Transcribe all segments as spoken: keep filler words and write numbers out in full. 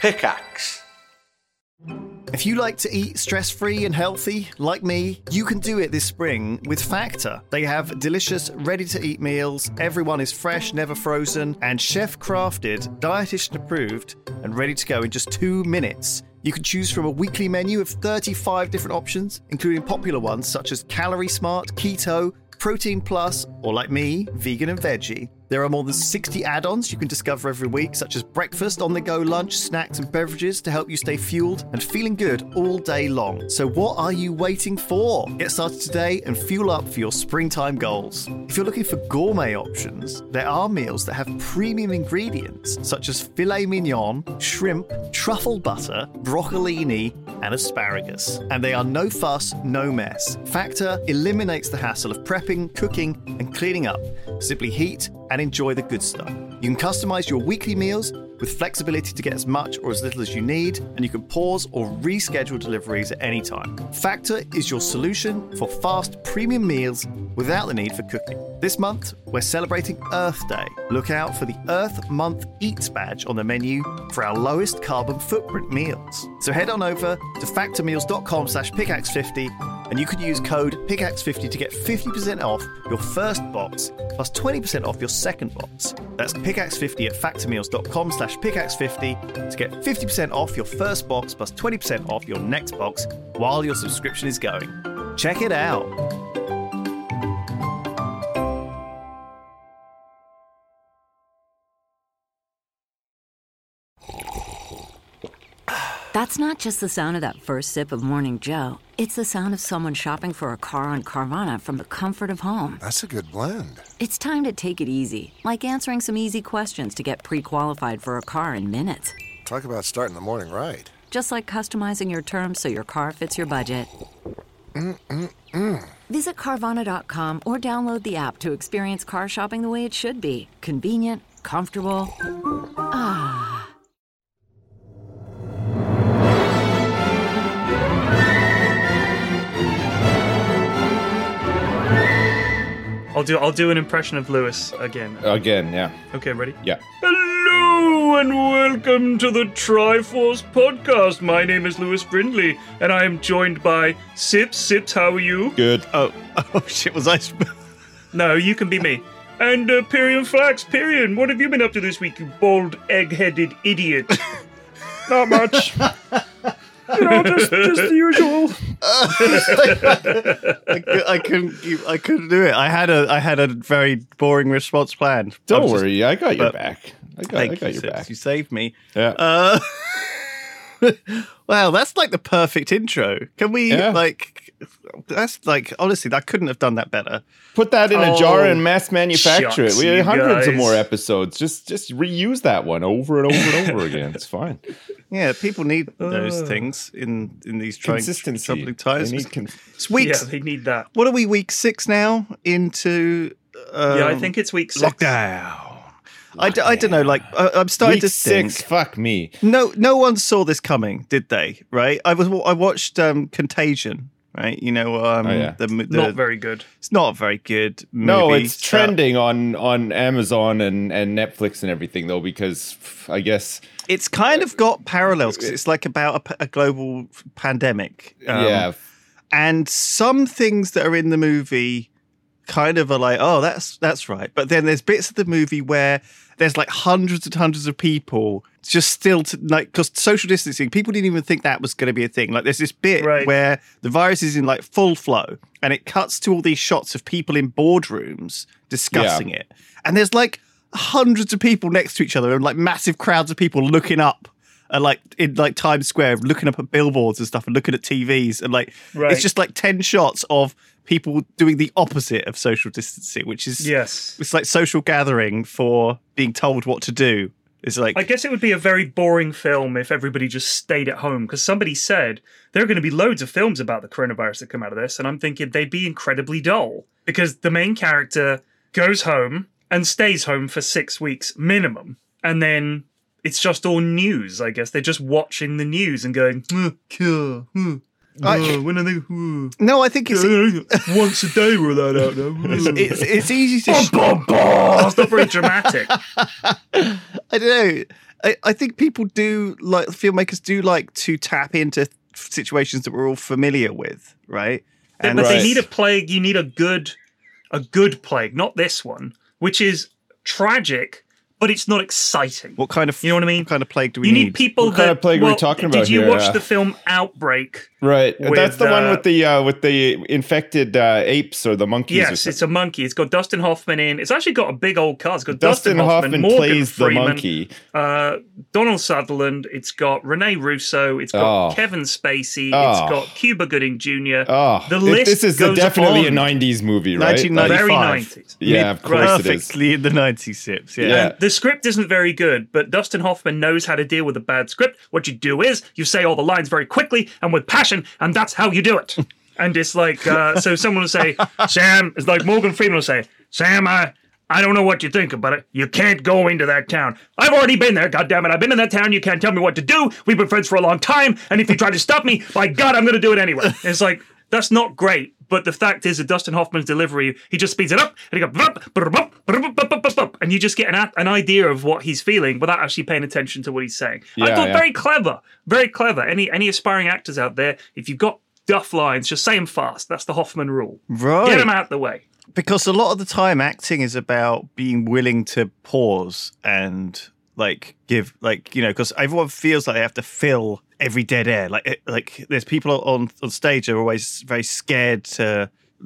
Pickaxe. If you like to eat stress-free and healthy, like me, you can do it this spring with Factor. They have delicious, ready-to-eat meals, everyone is fresh, never frozen, and chef-crafted, dietitian-approved, and ready to go in just two minutes. You can choose from a weekly menu of thirty-five different options, including popular ones such as Calorie Smart, Keto, Protein Plus, or like me, vegan and veggie. There are more than sixty add-ons you can discover every week, such as breakfast, on-the-go lunch, snacks and beverages to help you stay fueled and feeling good all day long. So what are you waiting for? Get started today and fuel up for your springtime goals. If you're looking for gourmet options, there are meals that have premium ingredients, such as filet mignon, shrimp, truffle butter, broccolini, and asparagus. And they are no fuss, no mess. Factor eliminates the hassle of prepping, cooking, and cleaning up. Simply heat and enjoy the good stuff. You can customize your weekly meals with flexibility to get as much or as little as you need, and you can pause or reschedule deliveries at any time. Factor is your solution for fast premium meals without the need for cooking. This month, we're celebrating Earth Day. Look out for the Earth Month Eats badge on the menu for our lowest carbon footprint meals. So head on over to factormeals.com slash pickaxe fifty and you can use code pickaxe fifty to get fifty percent off your first box plus twenty percent off your second box. That's pickaxe fifty at factormeals.com slash pickaxe fifty to get fifty percent off your first box plus twenty percent off your next box while your subscription is going. Check it out. That's not just the sound of that first sip of Morning Joe. It's the sound of someone shopping for a car on Carvana from the comfort of home. That's a good blend. It's time to take it easy, like answering some easy questions to get pre-qualified for a car in minutes. Talk about starting the morning right. Just like customizing your terms so your car fits your budget. Mm-mm-mm. Visit Carvana dot com or download the app to experience car shopping the way it should be. Convenient, comfortable. Ah. I'll do I'll do an impression of Lewis again. Again, yeah. Okay, ready? Yeah. Hello and welcome to the Triforce Podcast. My name is Lewis Brindley, and I am joined by Sips. Sips, how are you? Good. Oh, oh shit, was I... Sp- no, you can be me. And uh, Pyrian Flax. Pyrian, what have you been up to this week, you bald, egg-headed idiot? Not much. You know, just, just the usual. I, could, I couldn't. I couldn't do it. I had a. I had a very boring response planned. Don't just, worry, I got your back. I got, I got you, your back. You saved me. Yeah. Uh, wow, that's like the perfect intro. Can we yeah. like? That's like honestly, I couldn't have done that better. Put that in a oh, got and mass manufacture it. We have hundreds guys. of more episodes. Just, just reuse that one over and over and over again. It's fine. Yeah, people need those uh, things in in these trying, Consistency. troubling times. They need con- it's weeks. Yeah, they need that. What are we? Week six now into. Um, yeah, I think it's week six. Lockdown. I, d- I don't know, like, I, I'm starting Week to think... six, fuck me. No no one saw this coming, did they? Right? I was I watched um, Contagion, right? You know, um, Oh, yeah. the, the, Not very good. It's not a very good movie. No, it's so- trending on, on Amazon and, and Netflix and everything, though, because I guess... It's kind of got parallels, because it's like about a, p- a global pandemic. Um, yeah. And some things that are in the movie kind of are like, oh, that's that's right. But then there's bits of the movie where there's like hundreds and hundreds of people just still to, like, because social distancing, people didn't even think that was going to be a thing. Like there's this bit Right. where the virus is in like full flow and it cuts to all these shots of people in boardrooms discussing Yeah. it. And there's like hundreds of people next to each other and like massive crowds of people looking up and like in like Times Square, looking up at billboards and stuff and looking at T Vs. And like, Right. it's just like ten shots of people doing the opposite of social distancing, which is Yes. it's like social gathering for being told what to do. It's like I guess it would be a very boring film if everybody just stayed at home, because somebody said there are going to be loads of films about the coronavirus that come out of this, and I'm thinking they'd be incredibly dull, because the main character goes home and stays home for six weeks minimum, and then it's just all news, I guess. They're just watching the news and going, uh, cure, uh, I- uh, when are they? Uh, no, I think it's once a day we're allowed out now. it's, it's, it's easy to. Bum, bum, bum. It's not very dramatic. I don't know. I, I think people do like filmmakers do like to tap into situations that we're all familiar with, right? And but Right. they need a plague. You need a good, a good plague, not this one, which is tragic, but it's not exciting. What kind of You know what I mean? What kind of plague do we You need? need people What that. kind of plague are we well, talking Did about you here? watch Uh, the film Outbreak? Right. With, That's the one uh, with the uh, with the infected uh, apes or the monkeys. or Yes, something. it's a monkey. It's got Dustin Hoffman in. It's actually got a big old cast. It's got Dustin, Dustin, Hoffman, Morgan plays Freeman, the monkey. Uh, Donald Sutherland. It's got Rene Russo. It's got Oh. Kevin Spacey. Oh. It's got Cuba Gooding Junior Oh, the it- list this is goes definitely on. a nineties movie, right? nineteen Like- ninety-five. Very nineties. yeah, of course it is. Perfectly in the nineties sips. Yeah. Yeah. And the script isn't very good, but Dustin Hoffman knows how to deal with a bad script. What you do is you say all the lines very quickly and with passion, and that's how you do it. And it's like, uh, so someone will say, Sam, it's like Morgan Freeman will say, Sam, I, I don't know what you think about it. You can't go into that town. I've already been there, goddammit. I've been in that town. You can't tell me what to do. We've been friends for a long time. And if you try to stop me, by God, I'm going to do it anyway. And it's like, that's not great. But the fact is that Dustin Hoffman's delivery, he just speeds it up and he goes, and you just get an, an idea of what he's feeling without actually paying attention to what he's saying. I Yeah, thought yeah. very clever, very clever. Any any aspiring actors out there, if you've got duff lines, just say them fast. That's the Hoffman rule. Right. Get them out the way. Because a lot of the time acting is about being willing to pause and like give like, you know, because everyone feels like they have to fill every dead air. Like it- like there's people on on stage who are always very scared to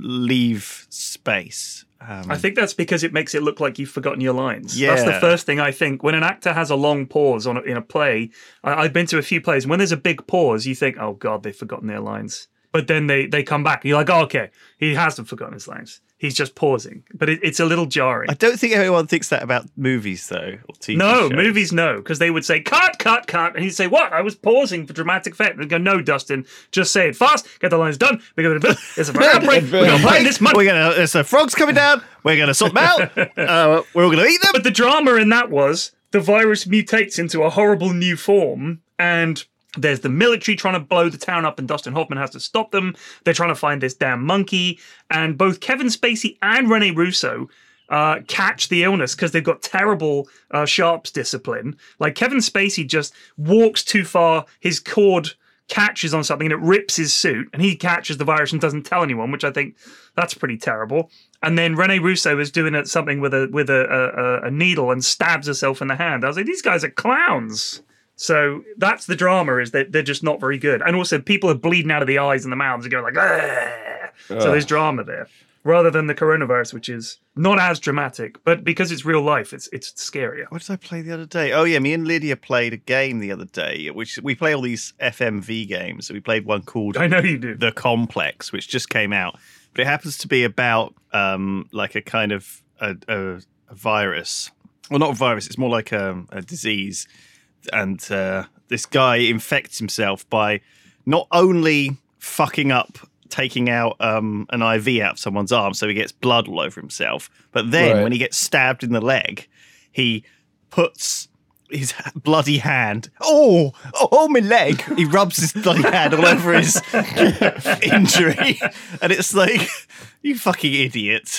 leave space. Um, I think that's because it makes it look like you've forgotten your lines. That's Yeah. the first thing I think. When an actor has a long pause on a, in a play, I, I've been to a few plays. When there's a big pause, you think, "Oh God, they've forgotten their lines." But then they they come back, and you're like, "Oh, okay, he hasn't forgotten his lines. He's just pausing." But it, it's a little jarring. I don't think everyone thinks that about movies though, or T V No, shows. movies no, because they would say cut, cut, cut, and he'd say, "What? I was pausing for dramatic effect." They'd go, "No, Dustin, just say it fast. Get the lines done. We're gonna it's a outbreak. We're gonna play this month." We're gonna there's some frogs coming down. We're gonna sort them out. Uh, we're all gonna eat them. But the drama in that was the virus mutates into a horrible new form, and there's the military trying to blow the town up, and Dustin Hoffman has to stop them. They're trying to find this damn monkey, and both Kevin Spacey and Rene Russo uh, catch the illness because they've got terrible uh, sharps discipline. Like Kevin Spacey just walks too far, his cord catches on something and it rips his suit, and he catches the virus and doesn't tell anyone, which I think that's pretty terrible. And then Rene Russo is doing it, something with a with a, a, a needle and stabs herself in the hand. I was like, these guys are clowns. So that's the drama, is that they're just not very good. And also people are bleeding out of the eyes and the mouths and going like, "Argh." So there's drama there. Rather than the coronavirus, which is not as dramatic, but because it's real life, it's it's scarier. What did I play the other day? Oh yeah, me and Lydia played a game the other day, which we play all these F M V games. So we played one called I know you do. The Complex, which just came out, but it happens to be about um, like a kind of a, a, a virus. Well, not a virus. It's more like a, a disease, and uh, this guy infects himself by not only fucking up taking out um, an I V out of someone's arm, so he gets blood all over himself. But then Right. when he gets stabbed in the leg, he puts his bloody hand. Oh, oh, my leg! He rubs his bloody hand all over his injury, and it's like, you fucking idiot.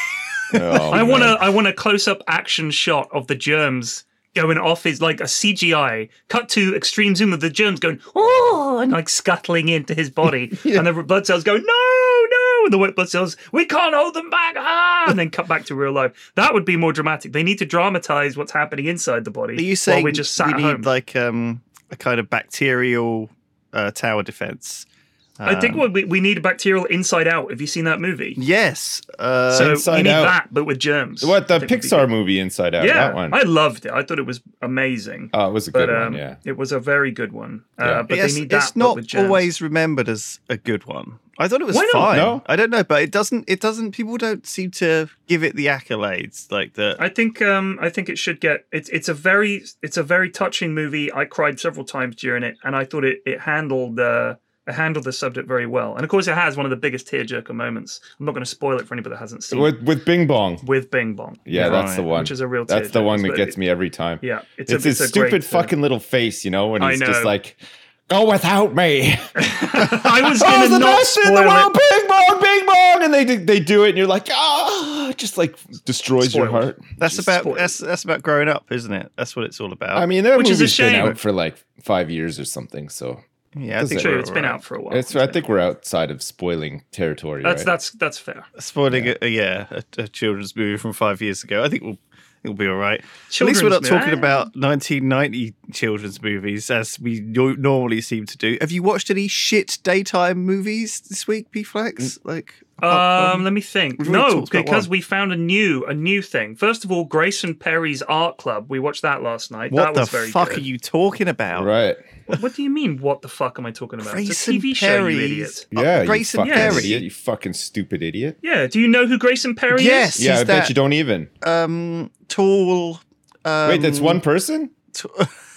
Oh, I want man. a I want a close up action shot of the germs going off, his like a C G I cut to extreme zoom of the germs going oh and like scuttling into his body, and the blood cells go no no, and the white blood cells, we can't hold them back, ah, and then cut back to real life. That would be more dramatic. They need to dramatize what's happening inside the body. Are you while saying we're just sat we at need home? like um, a kind of bacterial uh, tower defense? I think what we, we need a bacterial Inside Out. Have you seen that movie? Yes. Uh, So Inside you need Out. that, but with germs. What, the I think would be Pixar good. movie Inside Out? Yeah, That one. I loved it. I thought it was amazing. Oh, it was a but good um, one, yeah. it was a very good one. Yeah. Uh, but Yes, they need that. it's but not with germs. always remembered as a good one. I thought it was Why not? fine. No? I don't know, but it doesn't. It doesn't. People don't seem to give it the accolades like that. I think um, I think it should get. It's it's a very it's a very touching movie. I cried several times during it, and I thought it it handled uh, it handled the subject very well. And of course, it has one of the biggest tearjerker moments. I'm not going to spoil it for anybody that hasn't seen it. With with Bing Bong. With Bing Bong. Yeah, that's the Right. one. Which is a real That's the tearjerker. one that But gets it- me every time. Yeah, it's, It's, a, his it's a stupid great film. fucking little face, you know, when I he's just know. like, go without me. I was Oh, going it's to the not best in the spoil world, it. Bing Bong, Bing Bong, and they do, they do it, and you're like, oh that just like destroys your Spoiled. heart? That's Just about spoiled. that's that's about growing up, isn't it? That's what it's all about. I mean, that Which is a movie's been shame. out for like five years or something. So yeah, I think True, we're it's been all right. out for a while. it's. I think we're outside of spoiling territory. That's right? that's that's fair. spoiling yeah, a, yeah a, a children's movie from five years ago. I think we'll it'll be all right. At least we're Children's not movie, talking eh? about nineteen ninety children's movies as we no- normally seem to do. Have you watched any shit daytime movies this week, B-Flex? Like, apart Um, from- let me think. We've already No, talked about because one. we found a new a new thing. First of all, Grayson Perry's Art Club. We watched that last night. what that the was very fuck good. are you talking about? right. What do you mean? What the fuck am I talking about? it's a Grayson T V show, you Perry's- idiot. Uh, Yeah, Grayson you fucking Perry. idiot. You fucking stupid idiot. Yeah. Do you know who Grayson Perry Yes. is? Yeah, He's I bet that- you don't even. Um, tall. Um, Wait, that's one person? t-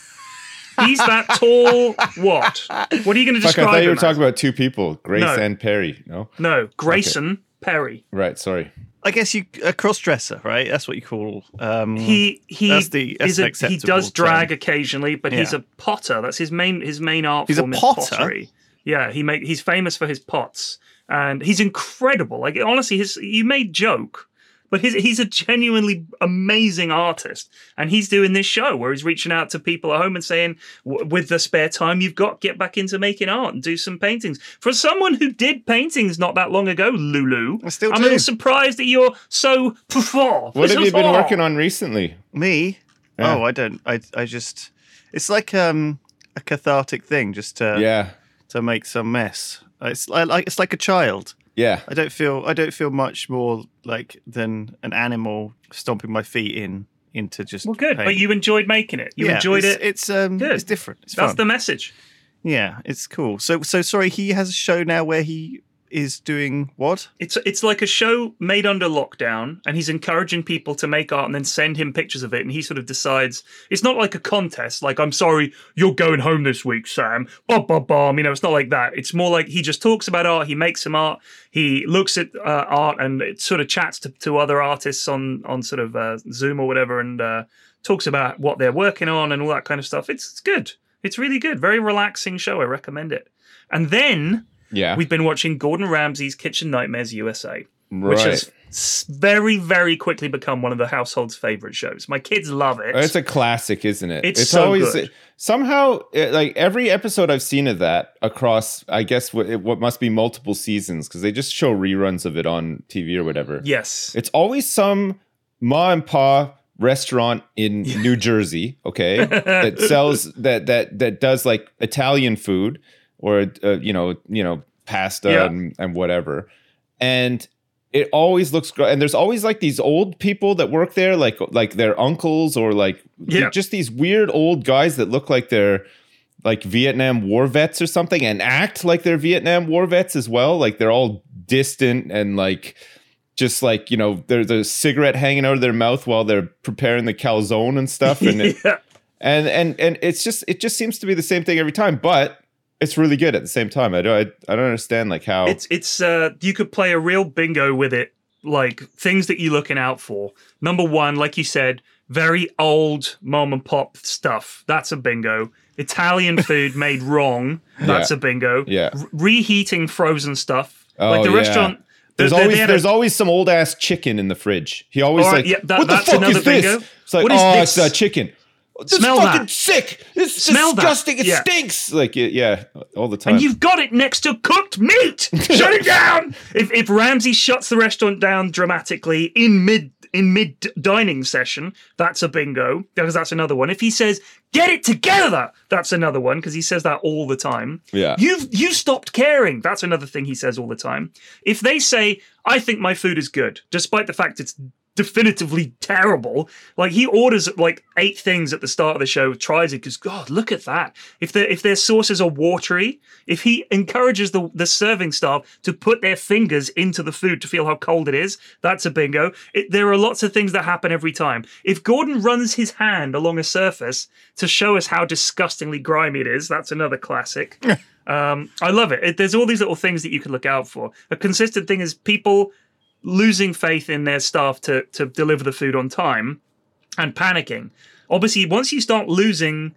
He's that tall. What? What are you going to Fuck, I describe thought you were him as? talking about two people, Grace No. and Perry. No, No, Grayson Perry. right. Sorry. I guess you a cross-dresser, right? That's what you call. Um, He he That's the- that's is an a, he acceptable does drag term. occasionally, but he's Yeah. a potter. That's his main his main art He's a form is potter? pottery. Yeah, he make he's famous for his pots, and he's incredible. Like honestly, his you may joke, but his, he's a genuinely amazing artist, and he's doing this show where he's reaching out to people at home and saying, "W- with the spare time you've got, get back into making art and do some paintings. For someone who did paintings not that long ago, Lulu, I still I'm do. a little surprised that you're so. What have you been working on recently? Me? Yeah. Oh, I don't. I I just. It's like um a cathartic thing, just to Yeah, to make some mess. It's like like- it's like a child. yeah. I don't feel I don't feel much more like than an animal stomping my feet in into just. Well, good, paint. but you enjoyed making it. You Yeah, enjoyed it's, it. It's um Good. it's different. It's That's fun. the message. Yeah, it's cool. So so sorry. He has a show now where he is doing what? It's it's like a show made under lockdown, and he's encouraging people to make art and then send him pictures of it, and he sort of decides. It's not like a contest, like I'm sorry, you're going home this week, Sam. Bum bum bum. You know, it's not like that. It's more like he just talks about art. He makes some art. He looks at uh, art and it sort of chats to, to other artists on on sort of uh, Zoom or whatever, and uh, talks about what they're working on and all that kind of stuff. It's, it's good. It's really good. Very relaxing show. I recommend it. And then. Yeah. We've been watching Gordon Ramsay's Kitchen Nightmares U S A, Right. which has s- very, very quickly become one of the household's favorite shows. My kids love it. It's a classic, isn't it? It's so always good. somehow it, like every episode I've seen of that across, I guess what, it, what must be multiple seasons because they just show reruns of it on T V or whatever. Yes. It's always some ma and pa restaurant in New Jersey, okay, that sells that that that does like Italian food or uh, you know you know pasta Yeah. and, and whatever, and it always looks great. And there's always like these old people that work there, like like their uncles or like Yeah. just these weird old guys that look like they're like Vietnam War vets or something and act like they're Vietnam War vets as well. Like they're all distant and like just like, you know, there's a cigarette hanging out of their mouth while they're preparing the calzone and stuff. And it, yeah. and and and it's just it just seems to be the same thing every time, but it's really good at the same time. I don't I, I don't understand like how It's it's uh you could play a real bingo with it, like things that you're looking out for. Number one, like you said, very old mom and pop stuff. That's a bingo. Italian food made wrong. That's Yeah. a bingo. Yeah. R- reheating frozen stuff. Oh, like the yeah. restaurant. There's they- they always had a- there's always some old ass chicken in the fridge. He always All right, like, yeah, that- what the that's fuck another is this? bingo. It's like, What is oh, this? it's a chicken. This Smell fucking that. sick. It's Smell that. disgusting. It Yeah. stinks. Like yeah, yeah, all the time. And you've got it next to cooked meat. Shut it down. If if Ramsay shuts the restaurant down dramatically in mid in mid dining session, that's a bingo because that's another one. If he says get it together, that's another one because he says that all the time. Yeah. You've you stopped caring. That's another thing he says all the time. If they say I think my food is good, despite the fact it's definitively terrible. Like he orders like eight things at the start of the show, tries it because God, look at that. If their if their sauces are watery, if he encourages the the serving staff to put their fingers into the food to feel how cold it is, that's a bingo. It, there are lots of things that happen every time. If Gordon runs his hand along a surface to show us how disgustingly grimy it is, that's another classic. um, I love it. it. There's all these little things that you can look out for. A consistent thing is people losing faith in their staff to to deliver the food on time and panicking. Obviously, once you start losing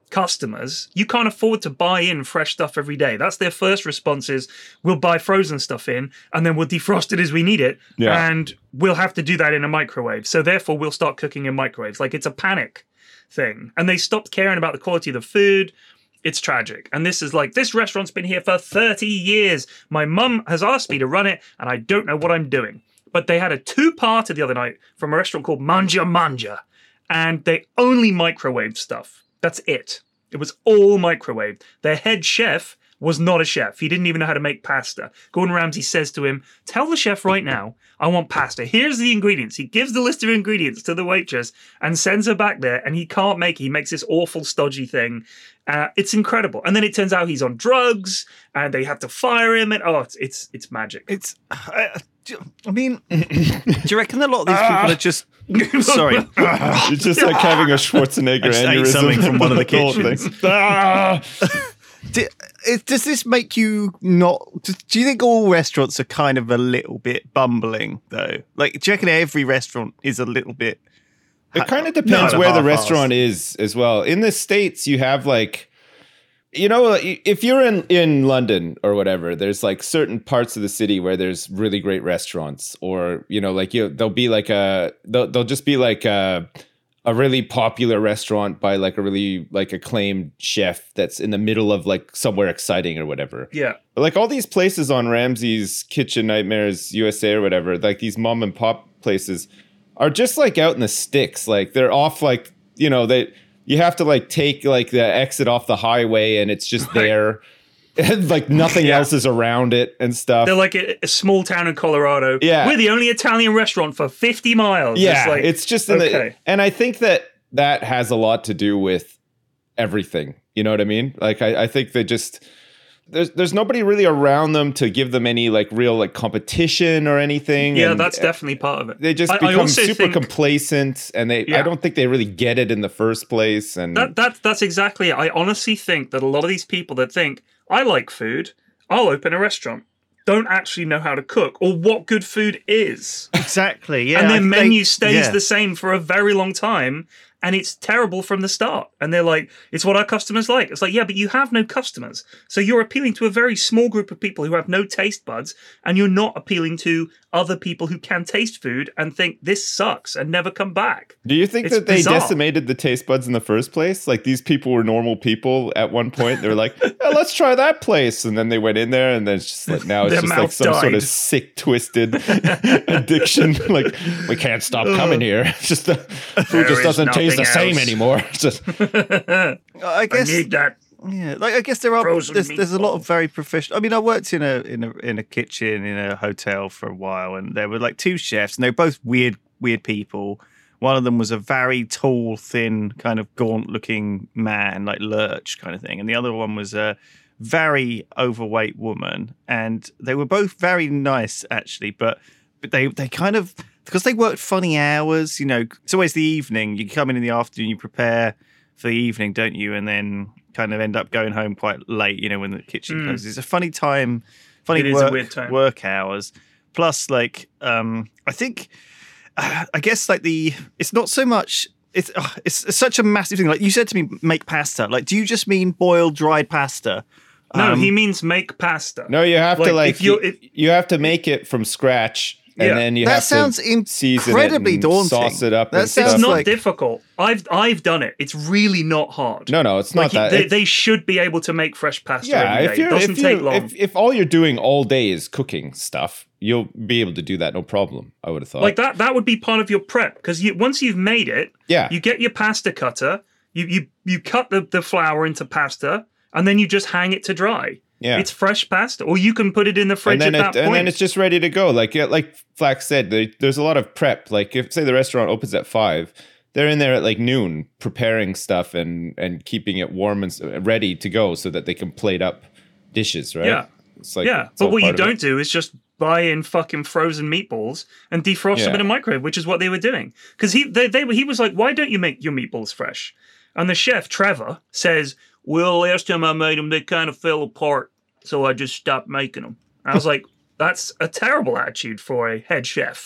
customers, you can't afford to buy in fresh stuff every day. That's their first response is, we'll buy frozen stuff in and then we'll defrost it as we need it. Yeah. And we'll have to do that in a microwave. So therefore, we'll start cooking in microwaves. Like, it's a panic thing. And they stopped caring about the quality of the food. It's tragic. And this is like, this restaurant's been here for thirty years. My mum has asked me to run it and I don't know what I'm doing. But they had a two-parter the other night from a restaurant called Manja Manja. And they only microwave stuff. That's it. It was all microwave. Their head chef was not a chef. He didn't even know how to make pasta. Gordon Ramsay says to him, tell the chef right now, I want pasta. Here's the ingredients. He gives the list of ingredients to the waitress and sends her back there, and he can't make it. He makes this awful, stodgy thing. Uh, it's incredible. And then it turns out he's on drugs, and they have to fire him, and oh, it's it's, it's magic. It's, I, I mean, do you reckon a lot of these people are just... Sorry. It's just like having a Schwarzenegger I just ate aneurysm. something from one of the The whole kitchens. thing. Ah! Do, it, does this make you not... Do, do you think all restaurants are kind of a little bit bumbling, though? Like, do you reckon every restaurant is a little bit... It kind of depends No, where the half-assed. restaurant is as well. In the States, you have like, you know, if you're in, in London or whatever, there's like certain parts of the city where there's really great restaurants, or, you know, like you, there'll be like a, they'll, they'll just be like a, a really popular restaurant by like a really like acclaimed chef that's in the middle of like somewhere exciting or whatever. Yeah. But like all these places on Ramsay's Kitchen Nightmares U S A or whatever, like these mom and pop places are just like out in the sticks. Like they're off, like, you know, they, you have to like take like the exit off the highway and it's just Right. there. And like nothing Yeah. else is around it and stuff. They're like a, a small town in Colorado. Yeah. We're the only Italian restaurant for fifty miles. Yeah, It's, like, it's just in the, okay. and I think that that has a lot to do with everything. You know what I mean? Like I, I think they just there's there's nobody really around them to give them any like real like competition or anything. Yeah, and that's definitely part of it. they just I- I become also super think- complacent, and they Yeah. I don't think they really get it in the first place. And That, that That's exactly it. I honestly think that a lot of these people that think, I like food, I'll open a restaurant, don't actually know how to cook or what good food is. Exactly, yeah. and their I think they- menu stays yeah. the same for a very long time, and it's terrible from the start. And they're like, it's what our customers like. It's like, yeah, but you have no customers. So you're appealing to a very small group of people who have no taste buds, and you're not appealing to other people who can taste food and think this sucks and never come back. do you think It's that they bizarre. decimated the taste buds in the first place? Like these people were normal people at one point. They were like, "Yeah, let's try that place," and then they went in there, and then it's just like now it's Their just like mouth some sort died. of sick, twisted addiction. Like we can't stop coming here. It's just the food There just is doesn't taste the nothing same else. anymore. It's just I I guess... need that. Yeah, like I guess there are Frozen there's, there's a lot of meatball. very professional. I mean, I worked in a in a in a kitchen in a hotel for a while, and there were like two chefs, and they were both weird weird people. One of them was a very tall, thin, kind of gaunt-looking man, like Lurch kind of thing, and the other one was a very overweight woman. And they were both very nice, actually, but but they they kind of because they worked funny hours. You know, it's always the evening. You come in in the afternoon, you prepare for the evening, don't you? And then kind of end up going home quite late, you know, when the kitchen Mm. closes. It's a funny time, funny It is a work, weird time. work hours. Plus, like, um, I think, uh, I guess, like the, it's not so much. It's uh, it's, it's such a massive thing. Like you said to me, make pasta. Like, do you just mean boiled dried pasta? No, Um, he means make pasta. no, you have Like, to like if you're- you, if- you have to make it from scratch, and Yeah. then you That have sounds to season incredibly it and daunting. sauce it up. That and sounds It's stuff. not like- difficult. I've I've done it. It's really not hard. No, no, it's not Like that. they, It's- they should be able to make fresh pasta yeah, every if day. you're It doesn't if take you long. if, if all you're doing all day is cooking stuff, you'll be able to do that no problem. I would have thought. Like that that would be part of your prep, because you once you've made it, Yeah. you get your pasta cutter, you you you cut the, the flour into pasta, and then you just hang it to dry. Yeah. It's fresh pasta, or you can put it in the fridge and then at it, that and point. then it's just ready to go. Like yeah, like Flax said, there, there's a lot of prep. Like if say the restaurant opens at five, they're in there at like noon preparing stuff and and keeping it warm and s- ready to go so that they can plate up dishes. Right? Yeah. It's like yeah, it's but all what you part of it. don't do is just buy in fucking frozen meatballs and defrost them Yeah. in a microwave, which is what they were doing. Because he they, they he was like, why don't you make your meatballs fresh? And the chef Trevor says, well, last time I made them, they kind of fell apart, so I just stopped making them. I was like, that's a terrible attitude for a head chef.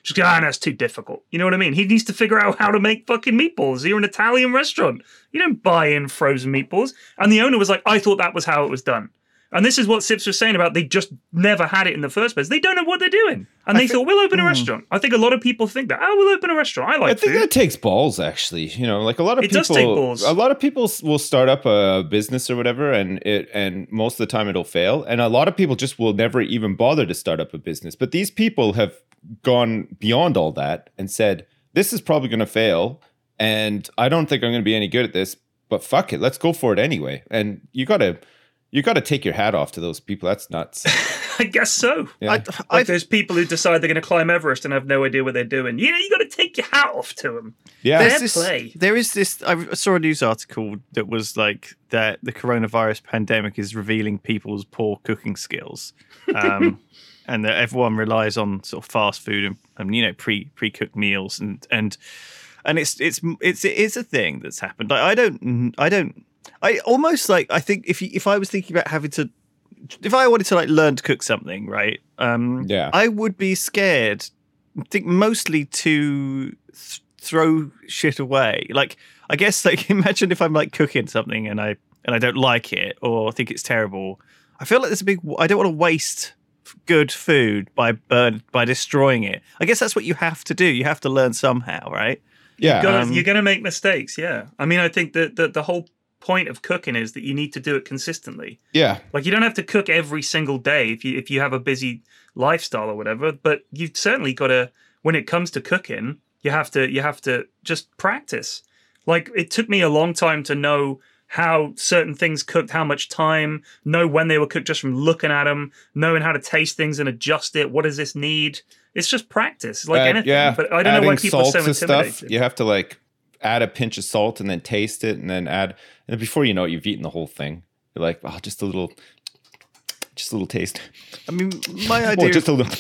Just go, ah, that's too difficult. You know what I mean? He needs to figure out how to make fucking meatballs. You're an Italian restaurant. You don't buy in frozen meatballs. And the owner was like, I thought that was how it was done. And this is what Sips was saying about they just never had it in the first place. They don't know what they're doing. And they thought, we'll open a restaurant. I think a lot of people think that, oh, we'll open a restaurant. I like I think food. that takes balls, actually. You know, like a lot of It people, does take balls. a lot of people s- will start up a business or whatever, and it and most of the time it'll fail. And a lot of people just will never even bother to start up a business. But these people have gone beyond all that and said, this is probably going to fail, and I don't think I'm going to be any good at this. But fuck it, let's go for it anyway. And you gotta. You got to take your hat off to those people. That's nuts. I guess so. Yeah. I, like those people who decide they're going to climb Everest and have no idea what they're doing. You know, you got to take your hat off to them. Yeah. Fair There's this, play. there is this. I saw a news article that was like that the coronavirus pandemic is revealing people's poor cooking skills, um, and that everyone relies on sort of fast food and, and you know pre pre cooked meals and and and it's it's it's it is a thing that's happened. Like, I don't I don't. I almost like I think if you, if I was thinking about having to, if I wanted to like learn to cook something, right? Um, Yeah. I would be scared. I think mostly to th- throw shit away. Like I guess like imagine if I'm like cooking something and I and I don't like it or think it's terrible. I feel like there's a big. I don't want to waste good food by burn by destroying it. I guess that's what you have to do. You have to learn somehow, right? Yeah. Gotta- Um, you're going to make mistakes, yeah. I mean, I think that the, the whole point of cooking is that you need to do it consistently. Yeah. Like, you don't have to cook every single day if you if you have a busy lifestyle or whatever, but you've certainly got to, when it comes to cooking, you have to you have to just practice. Like, it took me a long time to know how certain things cooked, how much time, know when they were cooked just from looking at them, knowing how to taste things and adjust it. What does this need? It's just practice, like Uh, anything. yeah. But I don't know why Adding people are so salt to intimidated. stuff. You have to like add a pinch of salt and then taste it and then add, and then before you know it, you've eaten the whole thing. You're like, oh, just a little, just a little taste. I mean, my idea. Oh, just a little.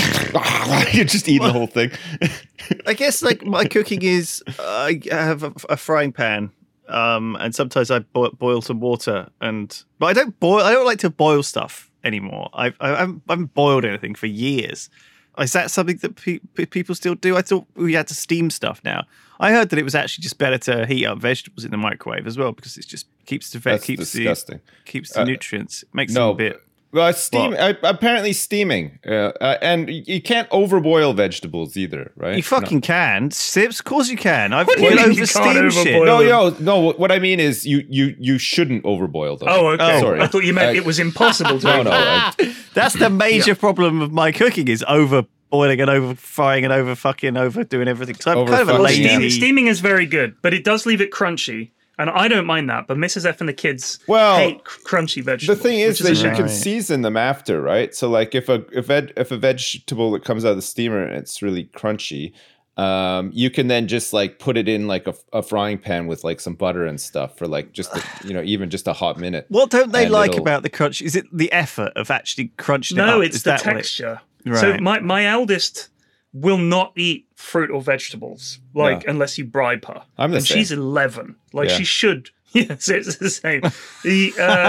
You're just eating the whole thing. I guess like my cooking is I have a, a frying pan, um, and sometimes I bo- boil some water, and but I don't boil. I don't like to boil stuff anymore. I've I haven't, I haven't boiled anything for years. Is that something that pe- pe- people still do? I thought we had to steam stuff now. I heard that it was actually just better to heat up vegetables in the microwave as well because it just keeps the ve- That's keeps disgusting. the keeps the Uh, nutrients. It makes No, them a bit. well, steam. What? Uh, apparently, steaming, uh, uh, and you can't overboil vegetables either, right? You fucking can, Sips. Of course you can. I've What do you you mean you over can't steam shit. overboil? No, them. yo, no. What I mean is, you you you shouldn't overboil them. Oh, okay. Sorry. I thought you meant Uh, it was impossible to. No, no. I- That's the major problem of my cooking is over boiling and over frying and over fucking over doing everything. So I'm Over kind of a fucking- lazy. Steam, steaming is very good, but it does leave it crunchy, and I don't mind that. But Missus F and the kids Well, hate cr- crunchy The vegetables. thing is which that a you shame. can Right. season them after, right? So, like, if a if, veg, if a vegetable that comes out of the steamer and it's really crunchy, um, you can then just like put it in like a, a frying pan with like some butter and stuff for like just a, you know even just a hot minute. What don't they And like it'll- about the crunch? Is it the effort of actually crunching it No, up? it's Is the that what it- texture. So Right. my my eldest will not eat fruit or vegetables, like No. unless you bribe her. I'm the and same. she's eleven. Like Yeah. she should. Yes, it's the same. The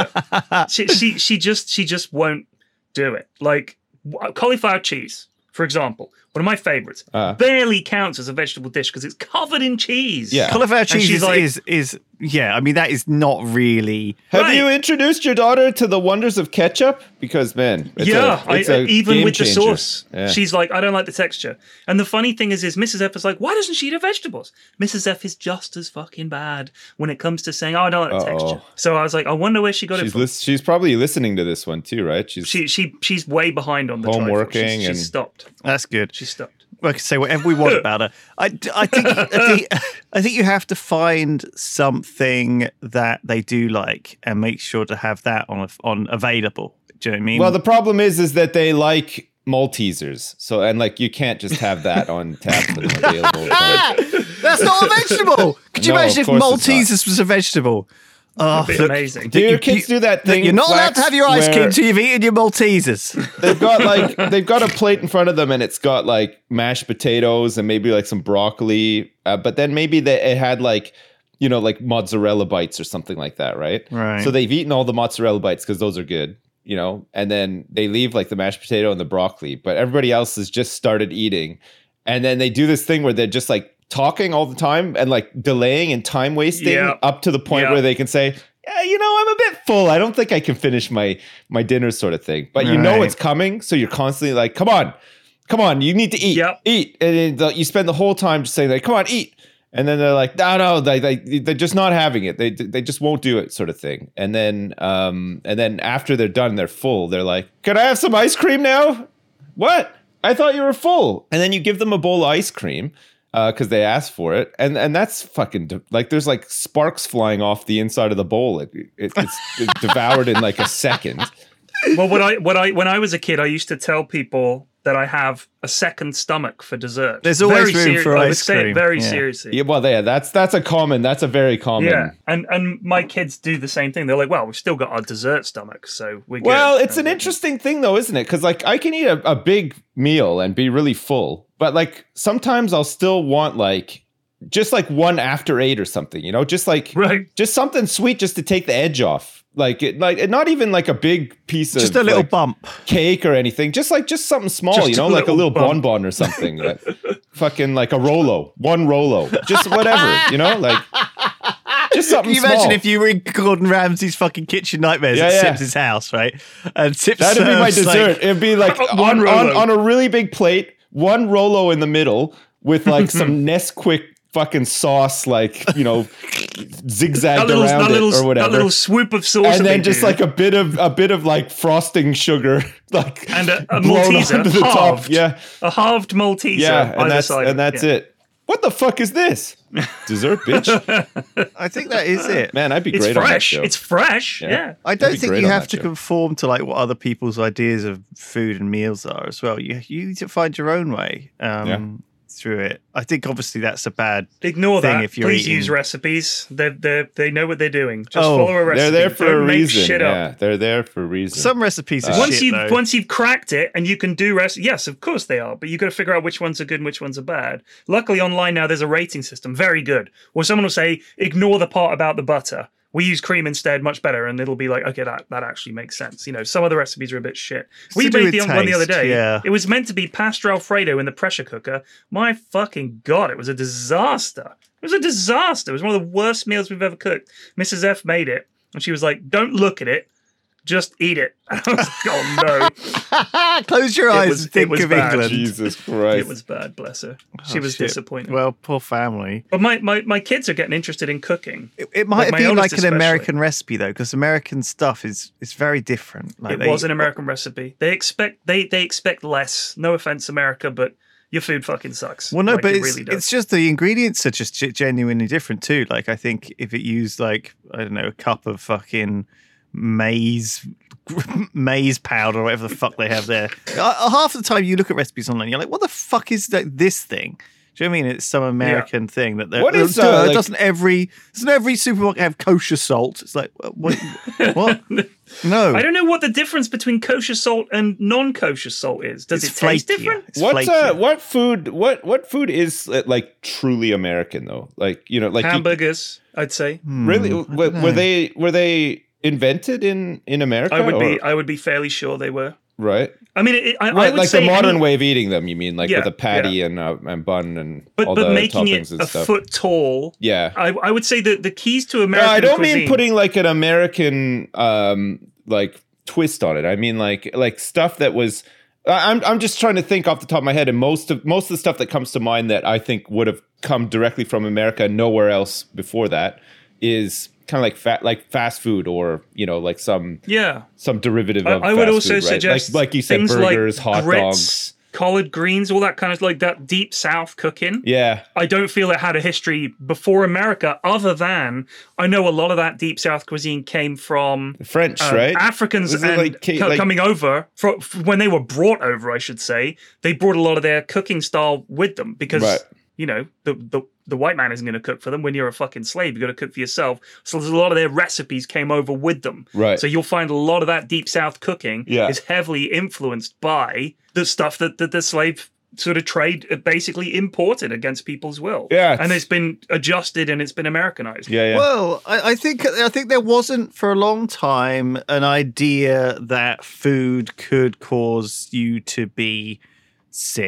uh, she, she she just she just won't do it. Like w- cauliflower cheese, for example, one of my favorites, Uh. barely counts as a vegetable dish because it's covered in cheese. Yeah. Cauliflower And cheese she's is, like- is is yeah. I mean that is not really. Have Right. you introduced your daughter to the wonders of ketchup? Because man, it's yeah, a, it's I, a even game with the changer. sauce, Yeah. she's like, I don't like the texture. And the funny thing is, is Missus F is like, why doesn't she eat her vegetables? Missus F is just as fucking bad when it comes to saying, oh, I don't like the Uh-oh. texture. So I was like, I wonder where she got it she's from. lis- she's probably listening to this one too, right? She's She she she's way behind on the Home trifle. working She's, she's and- stopped. That's good. She's stopped. We can say whatever we want about her. I, I think I think I think you have to find something that they do like and make sure to have that on on available. Do you know what I mean? well, the problem is, is that they like Maltesers. So and like you can't just have that on tap and available. That's not a vegetable. Could you No, imagine of if course it's not. Maltesers was a vegetable? Oh, It'd be look, amazing. Do your you- kids you- do that thing? You're not allowed to Flax, have your ice where cream till you've eaten your Maltesers. They've got like they've got a plate in front of them, and it's got like mashed potatoes and maybe like some broccoli. Uh, but then maybe they, it had like you know like mozzarella bites or something like that, right? Right. So they've eaten all the mozzarella bites because those are good, you know. And then they leave like the mashed potato and the broccoli, but everybody else has just started eating. and then they do this thing where they're just like talking all the time and like delaying and time wasting Yep. up to the point Yep. where they can say, yeah, you know, I'm a bit full. I don't think I can finish my my dinner sort of thing. But you know Right. it's coming, so you're constantly like, come on, come on, you need to eat, Yep. eat. And then the- you spend the whole time just saying like, come on, eat. And then they're like, no, no, they, they, they're just not having it. They, they just won't do it, sort of thing. And then, um, and then after they're done, they're full. They're like, can I have some ice cream now? What? I thought you were full. And then you give them a bowl of ice cream because they asked for it, and and that's fucking de- like there's like sparks flying off the inside of the bowl. It, it, it's, it's devoured in like a second. Well, when I when I when I was a kid, I used to tell people that I have a second stomach for dessert. There's always Very room seri- for I would ice say it cream. very Yeah. seriously. Yeah, well, yeah, that's that's a common, that's a very common. Yeah, and and my kids do the same thing. They're like, "Well, we've still got our dessert stomach, so we." Well, it's an interesting thing though, isn't it? Because like I can eat a, a big meal and be really full, but like sometimes I'll still want like just like one after eight or something, you know, just like Right. just something sweet just to take the edge off. Like it, like not even like a big piece of Just a little like, bump. cake or anything, just like just something small, Just you know, a like a little little bump. bonbon or something. Like, fucking like a Rolo, one Rolo, just whatever, you know, like just something Can you small. imagine if you were in Gordon Ramsay's fucking kitchen nightmares Yeah, at yeah. Sips' house, right? And Sips That'd be my serves, like- dessert. It'd be like One on, on, Rolo. on a really big plate, one Rolo in the middle with like some Nesquik fucking sauce, like, you know, zigzagged that little, around that little, it or whatever. that little swoop of sauce, And that then they just do. like a bit of a bit of like frosting sugar, like And a- a blown Malteser, onto the top. halved. Yeah, a halved Malteser. yeah, either and that's side. and that's Yeah. it. What the fuck is this? Dessert, bitch. I think that is it. Man, I'd be It's great on that fresh. show. It's fresh. Yeah. Yeah. I That'd don't be think great you on have that to show. conform to like what other people's ideas of food and meals are as well. You you need to find your own way um, Yeah. through it. I think obviously that's a bad Ignore thing that. if you're Please eating. use recipes. They they they know what they're doing. Just Oh, follow a recipe. They're there for Don't a make reason. shit Yeah, up. they're there for a reason. Some recipes are Once shit, you've though. once you've cracked it and you can do rest, yes, of course they are. But you got to figure out which ones are good and which ones are bad. Luckily, online now there's a rating system. Very good. Or someone will say, ignore the part about the butter. We use cream instead, much better, and it'll be like, okay, that, that actually makes sense. You know, some other recipes are a bit shit. We to do made with the one the other taste, day. yeah. It was meant to be pasta Alfredo in the pressure cooker. My fucking god, it was a disaster. It was a disaster. It was one of the worst meals we've ever cooked. Missus F made it, and she was like, "Don't look at it, just eat it." And I was like, "Oh no." Close your eyes was- and it think was of bad. England. Jesus Christ. It was bad, bless her. She Oh, was shit. disappointed. Well, poor family. but my, my, my kids are getting interested in cooking. It, it might Like have my been eldest like an especially. American recipe though, because American stuff is is very different. Like It they- was an American recipe. They expect they they expect less. No offense, America, but your food fucking sucks. Well, no, Like, but it it's, really does. it's just the ingredients are just ge- genuinely different too. Like I think if it used like I don't know a cup of fucking maize maize powder or whatever the fuck they have there, uh, half the time you look at recipes online, you're like, what the fuck is that, this thing? Do you know what I mean? It's some American thing that they're, What is, duh, uh, like- doesn't every doesn't every supermarket have kosher salt? It's like what? what? No, I don't know what the difference between kosher salt and non-kosher salt is. Does It's it taste flakier. different? It's What flakier. uh, what food what what food is uh, like truly American though? Like you know, like you- Hamburgers, I'd say. really Hmm, I were, don't were know. they were they invented in in America? I would be or- I would be fairly sure they were. right. I mean, it, I, I Right, would like say the modern any- way of eating them. You mean like Yeah, with a patty and uh, and bun and but all but the making toppings it and a stuff. foot tall. Yeah. I, I would say that the keys to No, American I don't cuisine, mean putting like an American um like twist on it. I mean like like stuff that was. I- I'm I'm just trying to think off the top of my head, and most of most of the stuff that comes to mind that I think would have come directly from America, nowhere else before that, is kind of like fat like fast food or you know like some Yeah, some derivative I, of I would fast also food, right? suggest like, like you said, things burgers, like hot grits, dogs. collard greens, all that kind of like that deep South cooking. Yeah, I don't feel it had a history before America, other than I know a lot of that deep South cuisine came from French, uh, right? Africans Was it and like ca- co- like- coming over fro- f- when they were brought over, I should say. They brought a lot of their cooking style with them because Right. you know the the the white man isn't going to cook for them. When you're a fucking slave, you got to cook for yourself. So there's a lot of their recipes came over with them. Right. So you'll find a lot of that deep South cooking Yeah. is heavily influenced by the stuff that, that the slave sort of trade basically imported against people's will. Yeah. And it's been adjusted and it's been Americanized. Yeah, yeah. Well, I, I think I think there wasn't for a long time an idea that food could cause you to be sick.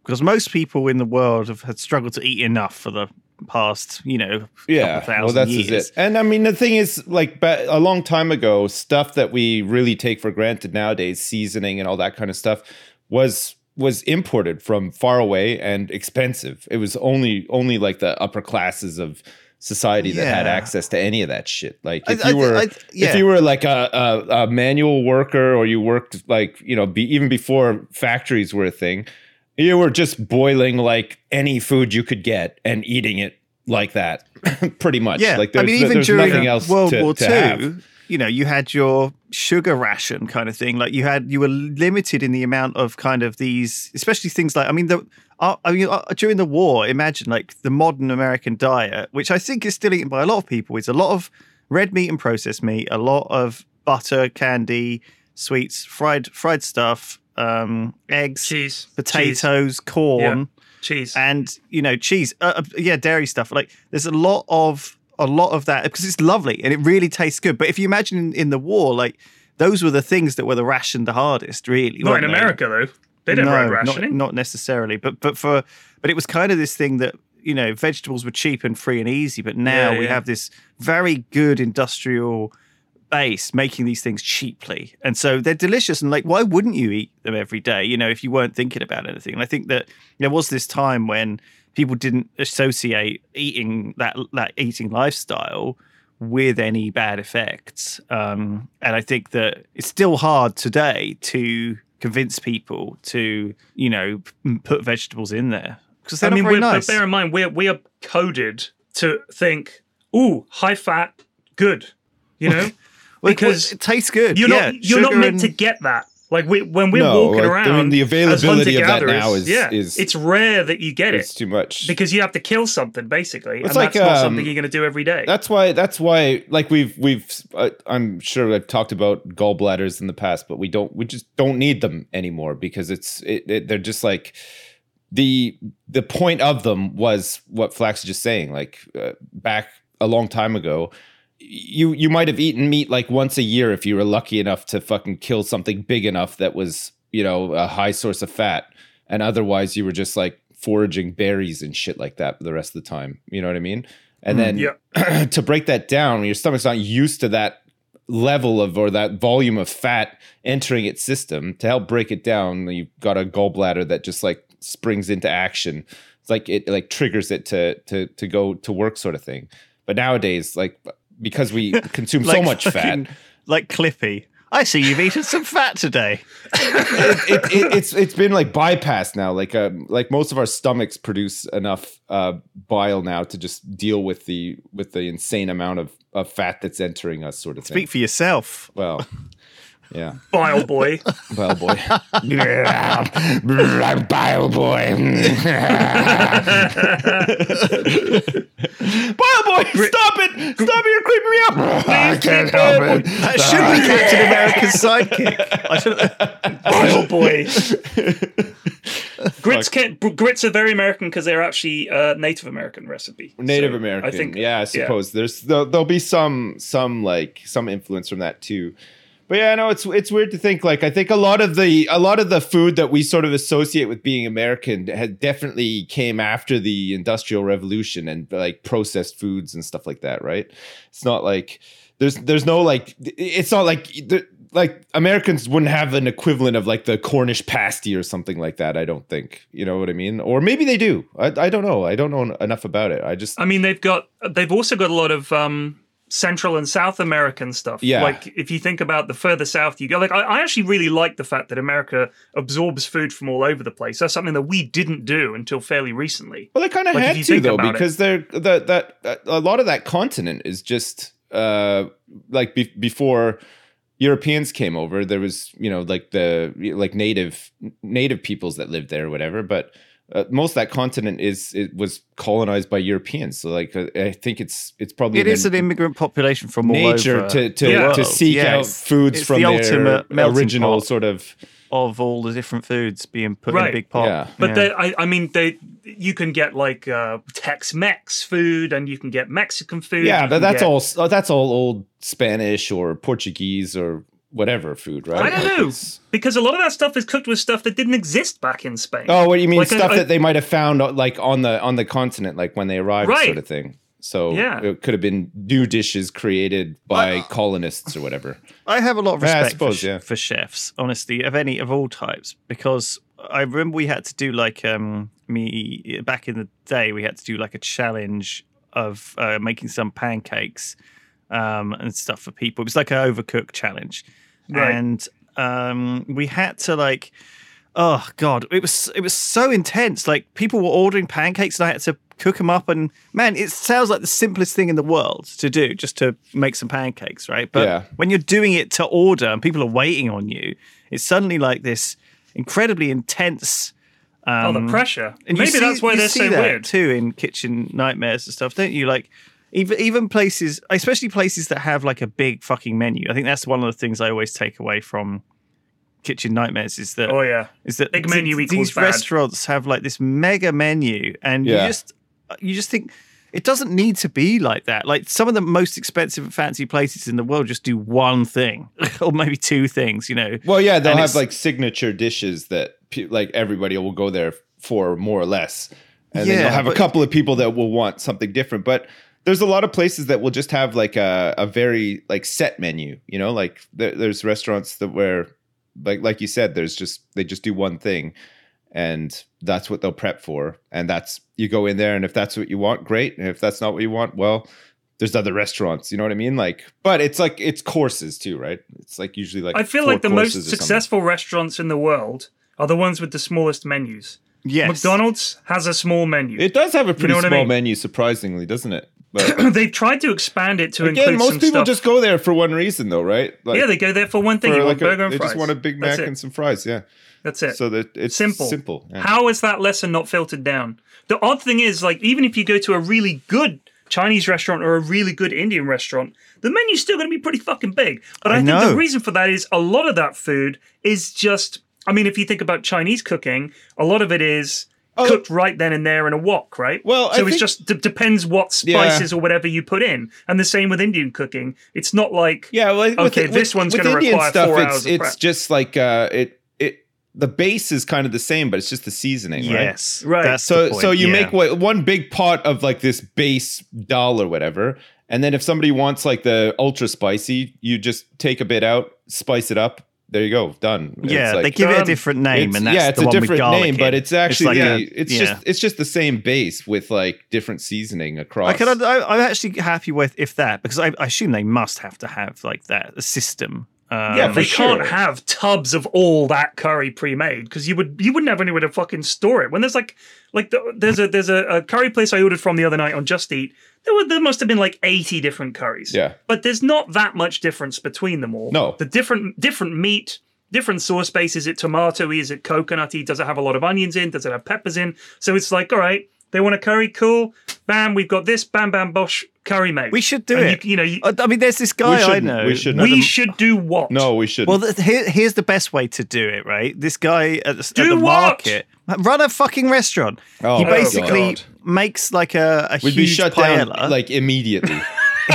because most people in the world have had struggled to eat enough for the past, you know, yeah, couple thousand well, that's years. it. And I mean, the thing is, like, ba- a long time ago, stuff that we really take for granted nowadays, seasoning and all that kind of stuff, was was imported from far away and expensive. It was only only like the upper classes of society that had Yeah. access to any of that shit. Like, if I- you I- were I- yeah. if you were like a, a, a manual worker, or you worked like, you know, be, even before factories were a thing, you were just boiling like any food you could get and eating it like that, pretty much. Yeah, like I there's, mean, even there's during nothing else World to, War to Two, have. you know, you had your sugar ration kind of thing. Like you had, you were limited in the amount of kind of these, especially things like, I mean, the, uh, I mean, uh, during the war, imagine like the modern American diet, which I think is still eaten by a lot of people, is a lot of red meat and processed meat, a lot of butter, candy, sweets, fried fried stuff, um, eggs, Cheese, potatoes, corn. cheese. And you know, cheese, uh, uh, yeah, dairy stuff. Like there's a lot of a lot of that because it's lovely and it really tastes good. But if you imagine in, in the war, like those were the things that were the ration the hardest, really. Not weren't in they? America though. They didn't have No, rationing. not, not necessarily. But but for but it was kind of this thing that, you know, vegetables were cheap and free and easy. But now Yeah, we yeah. have this very good industrial base making these things cheaply, and so they're delicious. And like, why wouldn't you eat them every day, you know, if you weren't thinking about anything? And I think that there was this time when people didn't associate eating that that eating lifestyle with any bad effects, um and I think that it's still hard today to convince people to, you know, p- put vegetables in there because they're I mean, not very we're, nice. but bear in mind, we're we are coded to think, ooh, high fat, good. You know, Well, because it tastes good. you're yeah, not you're not sugar meant and- to get that. Like we, when we're No, walking like, I around, mean, the as availability of that hunter-gatherers, now is- yeah, is- it's rare that you get It's it too much. because you have to kill something basically, It's and like, that's not um, something you're going to do every day. That's why. That's why. Like we've we've. Uh, I'm sure I've talked about gallbladders in the past, but we don't. We just don't need them anymore because it's. It, it, they're just like the the point of them was what Flax is just saying. Like uh, back a long time ago, you you might have eaten meat like once a year if you were lucky enough to fucking kill something big enough that was, you know, a high source of fat, and otherwise you were just like foraging berries and shit like that for the rest of the time. You know what I mean? And then yeah. to break that down, when your stomach's not used to that level of or that volume of fat entering its system, to help break it down, you've got a gallbladder that just like springs into action. It's like it like triggers it to to to go to work, sort of thing. But nowadays, like because we consume so like much fat, fucking- like Clippy. I see you've eaten some fat today. it, it, it, it's it's been like bypassed now. Like um, like most of our stomachs produce enough uh, bile now to just deal with the with the insane amount of, of fat that's entering us, sort of thing. Speak for yourself. Well, yeah, Bile boy. bile boy, bile boy, bile boy, stop it! Stop it! You're creeping me up. I can't help it. That should be Captain America's sidekick. I should. Bile boy. Grits can grits are very American because they're actually a Native American recipe. Native So American. I think. yeah, I suppose there's there'll, there'll be some some like some influence from that too. But yeah, no, it's it's weird to think like I think a lot of the a lot of the food that we sort of associate with being American had definitely came after the Industrial Revolution and like processed foods and stuff like that, right? It's not like there's there's no like it's not like the, like Americans wouldn't have an equivalent of like the Cornish pasty or something like that. I don't think, you know what I mean, or maybe they do. I I don't know. I don't know enough about it. I just I mean, they've got they've also got a lot of um, Central and South American stuff. Yeah. Like if you think about the further south you go, like I, I actually really like the fact that America absorbs food from all over the place. That's something that we didn't do until fairly recently. Well, they kind of Like, if had you to think though, about it. because they're that that that- a lot of that continent is just uh like be- before Europeans came over. There was, you know, like the like native native peoples that lived there or whatever, but. Uh, most of that continent is it was colonized by Europeans, so like uh, I think it's it's probably It is an immigrant population from all nature over to to, the Yeah. to world. seek Yeah, out it's- foods it's from the their ultimate melting original pot sort of of all the different foods being put in Right. a big pot. Yeah. But Yeah. they, I, I mean, they you can get like uh, Tex-Mex food, and you can get Mexican food. yeah, you but can that's get- all that's all old Spanish or Portuguese or whatever food, right? I don't Like know, it's- because a lot of that stuff is cooked with stuff that didn't exist back in Spain. Oh, what do you mean? Like, Stuff I- I- that they might have found like on the on the continent, like when they arrived, Right. sort of thing. So Yeah. it could have been new dishes created by colonists or whatever. I have a lot of Yeah, I respect suppose, for, sh- yeah. for chefs, honestly, of any of all types, because I remember we had to do like um me back in the day. We had to do like a challenge of uh, making some pancakes um, and stuff for people. It was like an overcooked challenge, Right. and um, we had to like. Oh God! It was it was so intense. Like people were ordering pancakes, and I had to cook them up. And man, it sounds like the simplest thing in the world to do, just to make some pancakes, right? But Yeah. when you're doing it to order and people are waiting on you, it's suddenly like this incredibly intense. oh, Um, the pressure. and you Maybe see- that's why you they're see so that weird. too in kitchen nightmares and stuff, don't you? Like even even places, especially places that have like a big fucking menu. I think that's one of the things I always take away from kitchen nightmares is that Oh yeah. is that Big menu th- equals these bad. restaurants have like this mega menu, and Yeah. you just you just think it doesn't need to be like that. Like some of the most expensive and fancy places in the world just do one thing or maybe two things, you know. Well, yeah, they'll And have it's- like signature dishes that pe- like everybody will go there for more or less, and then Yeah, you'll have a but- couple of people that will want something different. But there's a lot of places that will just have like a, a very like set menu. You know, like there, there's restaurants that where like like you said, there's just they just do one thing, and that's what they'll prep for, and that's you go in there, and if that's what you want, great, and if that's not what you want, well. There's other restaurants, you know what I mean? Like, but it's like it's courses too, right? It's like usually like I feel four like the most courses or something. successful restaurants in the world are the ones with the smallest menus. Yes. McDonald's has a small menu. It does have a pretty know what I small mean? menu, surprisingly, doesn't it? But They've tried to expand it to again, include most some people stuff. just go there for one reason, though, right? Like, yeah, they go there for one thing. for You like want a- burger and they fries. just want a Big That's Mac it. and some fries. Yeah, That's it. so that it's Simple. Simple. yeah. How is that lesson not filtered down? The odd thing is, like, even if you go to a really good Chinese restaurant or a really good Indian restaurant, the menu's still going to be pretty fucking big. But I, I think know. the reason for that is a lot of that food is just, I mean, if you think about Chinese cooking, a lot of it is Oh, cooked right then and there in a wok, right? Well, I so it's think- just d- depends what spices or whatever you put in. And the same with Indian cooking. It's not like, Yeah, well, okay, with, this with, one's with going to Indian require stuff, four it's, hours of it's prep. just like uh, it. It the base is kind of the same, but it's just the seasoning, right? Yes. Right. That's So the point, so you yeah. make what, one big pot of like this base dal or whatever, and then if somebody wants like the ultra spicy, you just take a bit out, spice it up. There you go, done. It's Yeah, like- they give it a done. different name, It's- and that's yeah, it's the a one with different garlic name, in. but it's actually like yeah, a- it's yeah. just it's just the same base with like different seasoning across. I can, I, I'm actually happy with if that because I, I assume they must have to have like that a system. Um, yeah, for they sure. can't have tubs of all that curry pre-made because you would you wouldn't have anywhere to fucking store it. When there's like like the, there's a there's a, a curry place I ordered from the other night on Just Eat. There were there must have been like eighty different curries. Yeah. but there's not that much difference between them all. No. the different different meat. Different sauce base. Is it tomatoey? Is it coconutty? Does it have a lot of onions in? Does it have peppers in? So it's like, all right, they want a curry, cool. Bam, we've got this. Bam, bam, bosh, curry made. we should do And it. You, you know, you, I I mean, there's this We guy I shouldn't. know. We shouldn't. we another- should do what? No, we should. Well, the, here, here's the best way to do it, right? This guy at the, at Do the what? market run a fucking restaurant. Oh, he my basically God. makes like a, a We'd huge be shut paella. down like immediately.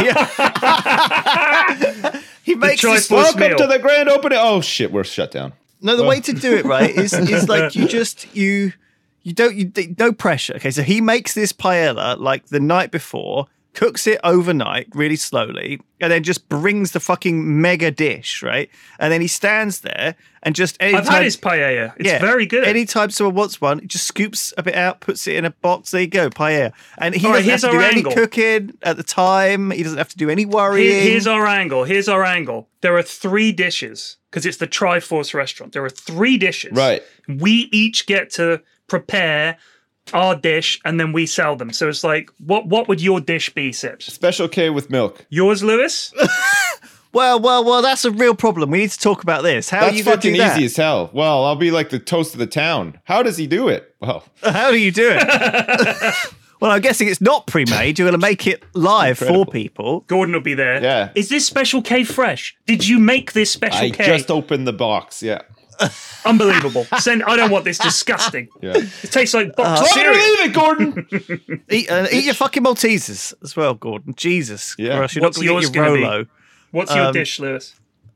he makes choice this, was- Welcome meal. to the grand opening. Oh shit, we're shut down. no. The way to do it, right, is is like you just you you don't you no pressure. Okay, so he makes this paella like the night before, cooks it overnight really slowly, and then just brings the fucking mega dish, right? And then he stands there and just anytime, I've had his paella. It's very good. Anytime someone wants one, he just scoops a bit out, puts it in a box. There you go, paella. And he All right, doesn't have to here's do our any angle. cooking at the time. He doesn't have to do any worrying. Here- here's our angle. Here's our angle. There are three dishes because it's the Triforce restaurant. There are three dishes. Right. We each get to prepare our dish and then we sell them. So it's like, what what would your dish be, Sips? Special K with milk. Yours, Lewis? Well, well, well, that's a real problem. We need to talk about this. How are That's you going to fucking do that? easy as hell. Well, I'll be like the toast of the town. How does he do it? Well, How do you do it? Well, I'm guessing it's not pre-made. You're going to make it live for people. Gordon will be there. Yeah. Is this Special K fresh? Did you make this Special I K? just opened the box. Yeah. Unbelievable. Send. I don't want this. Disgusting. Yeah. It tastes like box Let me cereal. leave it, Gordon. Eat, uh, eat your fucking Maltesers as well, Gordon. Jesus. Yeah. Or else you're What's not going yours to get your gonna be? Rolo. What's your Um, dish, Lewis?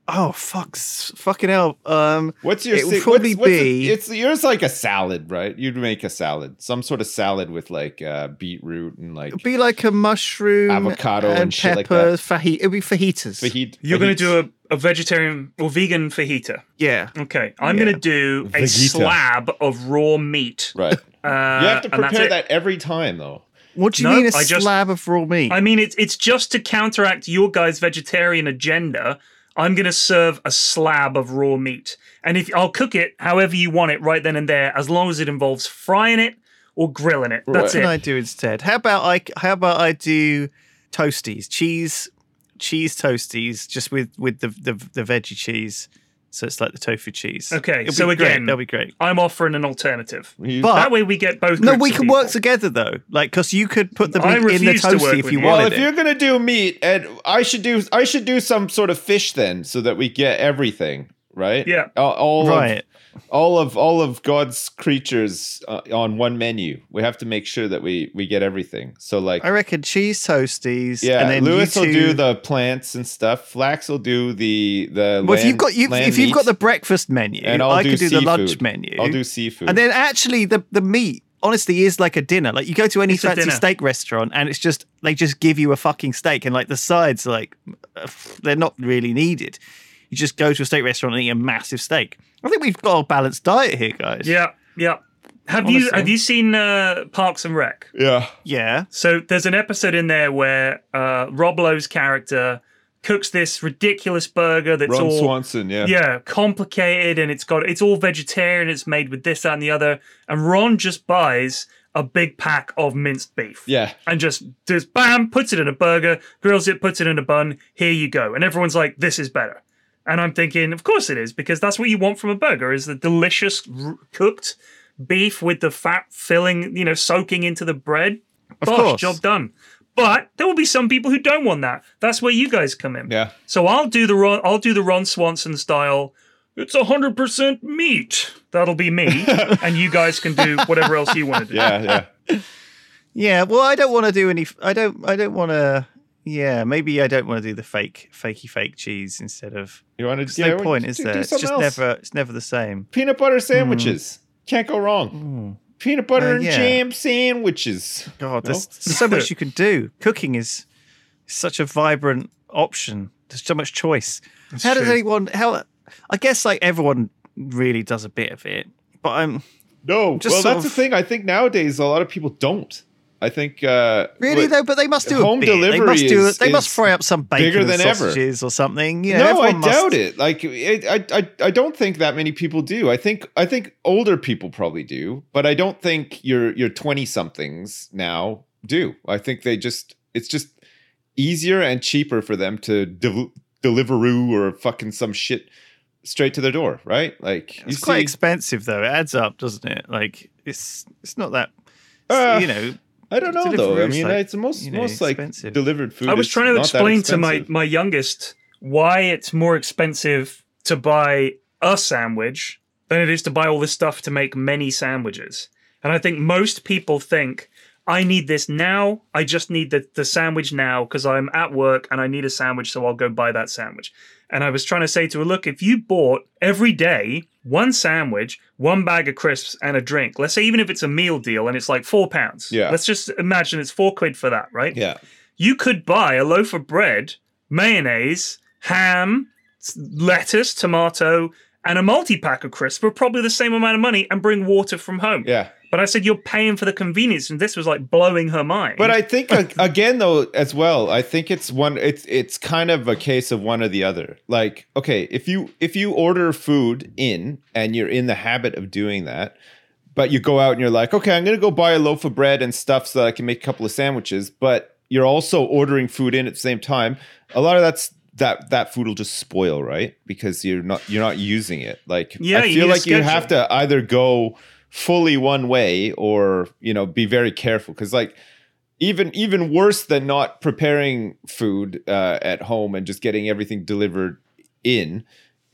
Oh fuck, fucking hell. Um, What's your It would si- probably what's, what's be- a, it's yours like a salad, right? You'd make a salad, some sort of salad with like uh, beetroot and like it'd be like a mushroom, Avocado and, and shit like pepper, that. faji- It'd be fajitas. fajit. You're going to fajitas. do a, a vegetarian or vegan fajita. Yeah. Okay, I'm Yeah. going to do a Vegeta. slab of raw meat. right. Uh, You have to and that's prepare it. that every time, though. What do you No, mean a I just- slab of raw meat? I mean, it's it's just to counteract your guys' vegetarian agenda. I'm going to serve a slab of raw meat, and if I'll cook it however you want it right then and there, as long as it involves frying it or grilling it. That's what can it. I do instead? How about I? How about I do toasties, cheese, cheese toasties, just with with the the, the veggie cheese. So it's like the tofu cheese. Okay, It'll so be great. again, that'll be great. I'm offering an alternative. You- But That way, we get both. no, groups we of can people. work together though. Like, because you could put the I meat in the refuse to work toasty if with you you. well, wanted if it. you're gonna do meat, and I should do, I should do some sort of fish then, so that we get everything, right? Yeah. all, all Right. of all of all of God's creatures uh, on one menu. We have to make sure that we we get everything. So like, I reckon cheese toasties. yeah, and then Lewis you will two, do the plants and stuff. Flax will do the the. Well, if you've land- got you, land if you've got meat, the breakfast menu, and I'll I do could do the lunch seafood. menu. I'll do seafood. And then actually the the meat honestly is like a dinner. Like you go to any It's a fancy dinner. steak restaurant and it's just they just give you a fucking steak and like the sides like uh, they're not really needed. You just go to a steak restaurant and eat a massive steak. I think we've got a balanced diet here, guys. Yeah, yeah. Have you Honestly. have you seen uh, Parks and Rec? yeah, Yeah. So there's an episode in there where uh, Rob Lowe's character cooks this ridiculous burger that's Ron all Swanson. Yeah, yeah complicated, and it's got it's all vegetarian. It's made with this, that, and the other. And Ron just buys a big pack of minced beef. yeah. And just does bam, puts it in a burger, grills it, puts it in a bun. Here you go. And everyone's like, "This is better." And I'm thinking, of course it is, because that's what you want from a burger: is the delicious r- cooked beef with the fat filling, you know, soaking into the bread. Of Bosh, course. job done. But there will be some people who don't want that. That's where you guys come in. Yeah. So I'll do the Ron, I'll do the Ron Swanson style. It's a hundred percent meat. That'll be me, and you guys can do whatever else you want to do. Yeah, yeah. Yeah. Well, I don't want to do any. I don't. I don't want to. Yeah. Maybe I don't want to do the fake, fakey, fake cheese instead of. You want to? There's no point, is there? It's just never. It's never the same. Peanut butter sandwiches. Can't go wrong. Peanut butter Uh, and yeah. jam sandwiches. God, No? there's so much you can do. Cooking is such a vibrant option. There's so much choice. how does true. anyone? How? I guess like everyone really does a bit of it, but I'm No, Just well, sort that's the of- thing. I think nowadays a lot of people don't. I think uh, really what- though. But they must do home a bit. They delivery must do. is- they must is fry up some bacon bigger and than ever. sausages or something. You know, No, I everyone must- doubt it. Like, it, I, I, I don't think that many people do. I think, I think older people probably do, but I don't think your your twenty somethings now do. I think they just, it's just easier and cheaper for them to del- Deliveroo or fucking some shit straight to their door, right? Like, you It's quite see- expensive though. It adds up, doesn't it? Like it's it's not that. Uh, you know, I don't know though. I Deliveroo's mean, like, it's most you know, most like expensive. delivered food. I was is trying to not that explain to my, expensive. my youngest why it's more expensive to buy a sandwich than it is to buy all this stuff to make many sandwiches. And I think most people think, I need this now. I just need the, the sandwich now because I'm at work and I need a sandwich, so I'll go buy that sandwich. And I was trying to say to her, look, if you bought every day one sandwich, one bag of crisps, and a drink, let's say even if it's a meal deal and it's like four pounds. Yeah. Let's just imagine it's four quid for that, right? Yeah. You could buy a loaf of bread, mayonnaise, ham, s- lettuce, tomato, and a multi-pack of crisps for probably the same amount of money and bring water from home. Yeah. But I said, you're paying for the convenience, and this was like blowing her mind. But I think uh, again though as well, I think it's one it's it's kind of a case of one or the other. Like, okay, if you if you order food in and you're in the habit of doing that, but you go out and you're like, okay, I'm going to go buy a loaf of bread and stuff so that I can make a couple of sandwiches, but you're also ordering food in at the same time, a lot of that's that that food will just spoil, right? Because you're not you're not using it. Like, Yeah, I you feel need a like you have schedule. to either go fully one way or, you know, be very careful, because like even even worse than not preparing food uh, at home and just getting everything delivered in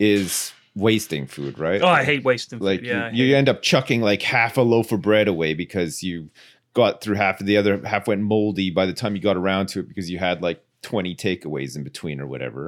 is wasting food, right? oh, I hate wasting food. Like yeah, I you, you end up chucking like half a loaf of bread away because you got through half of the other half went moldy by the time you got around to it because you had like twenty takeaways in between or whatever.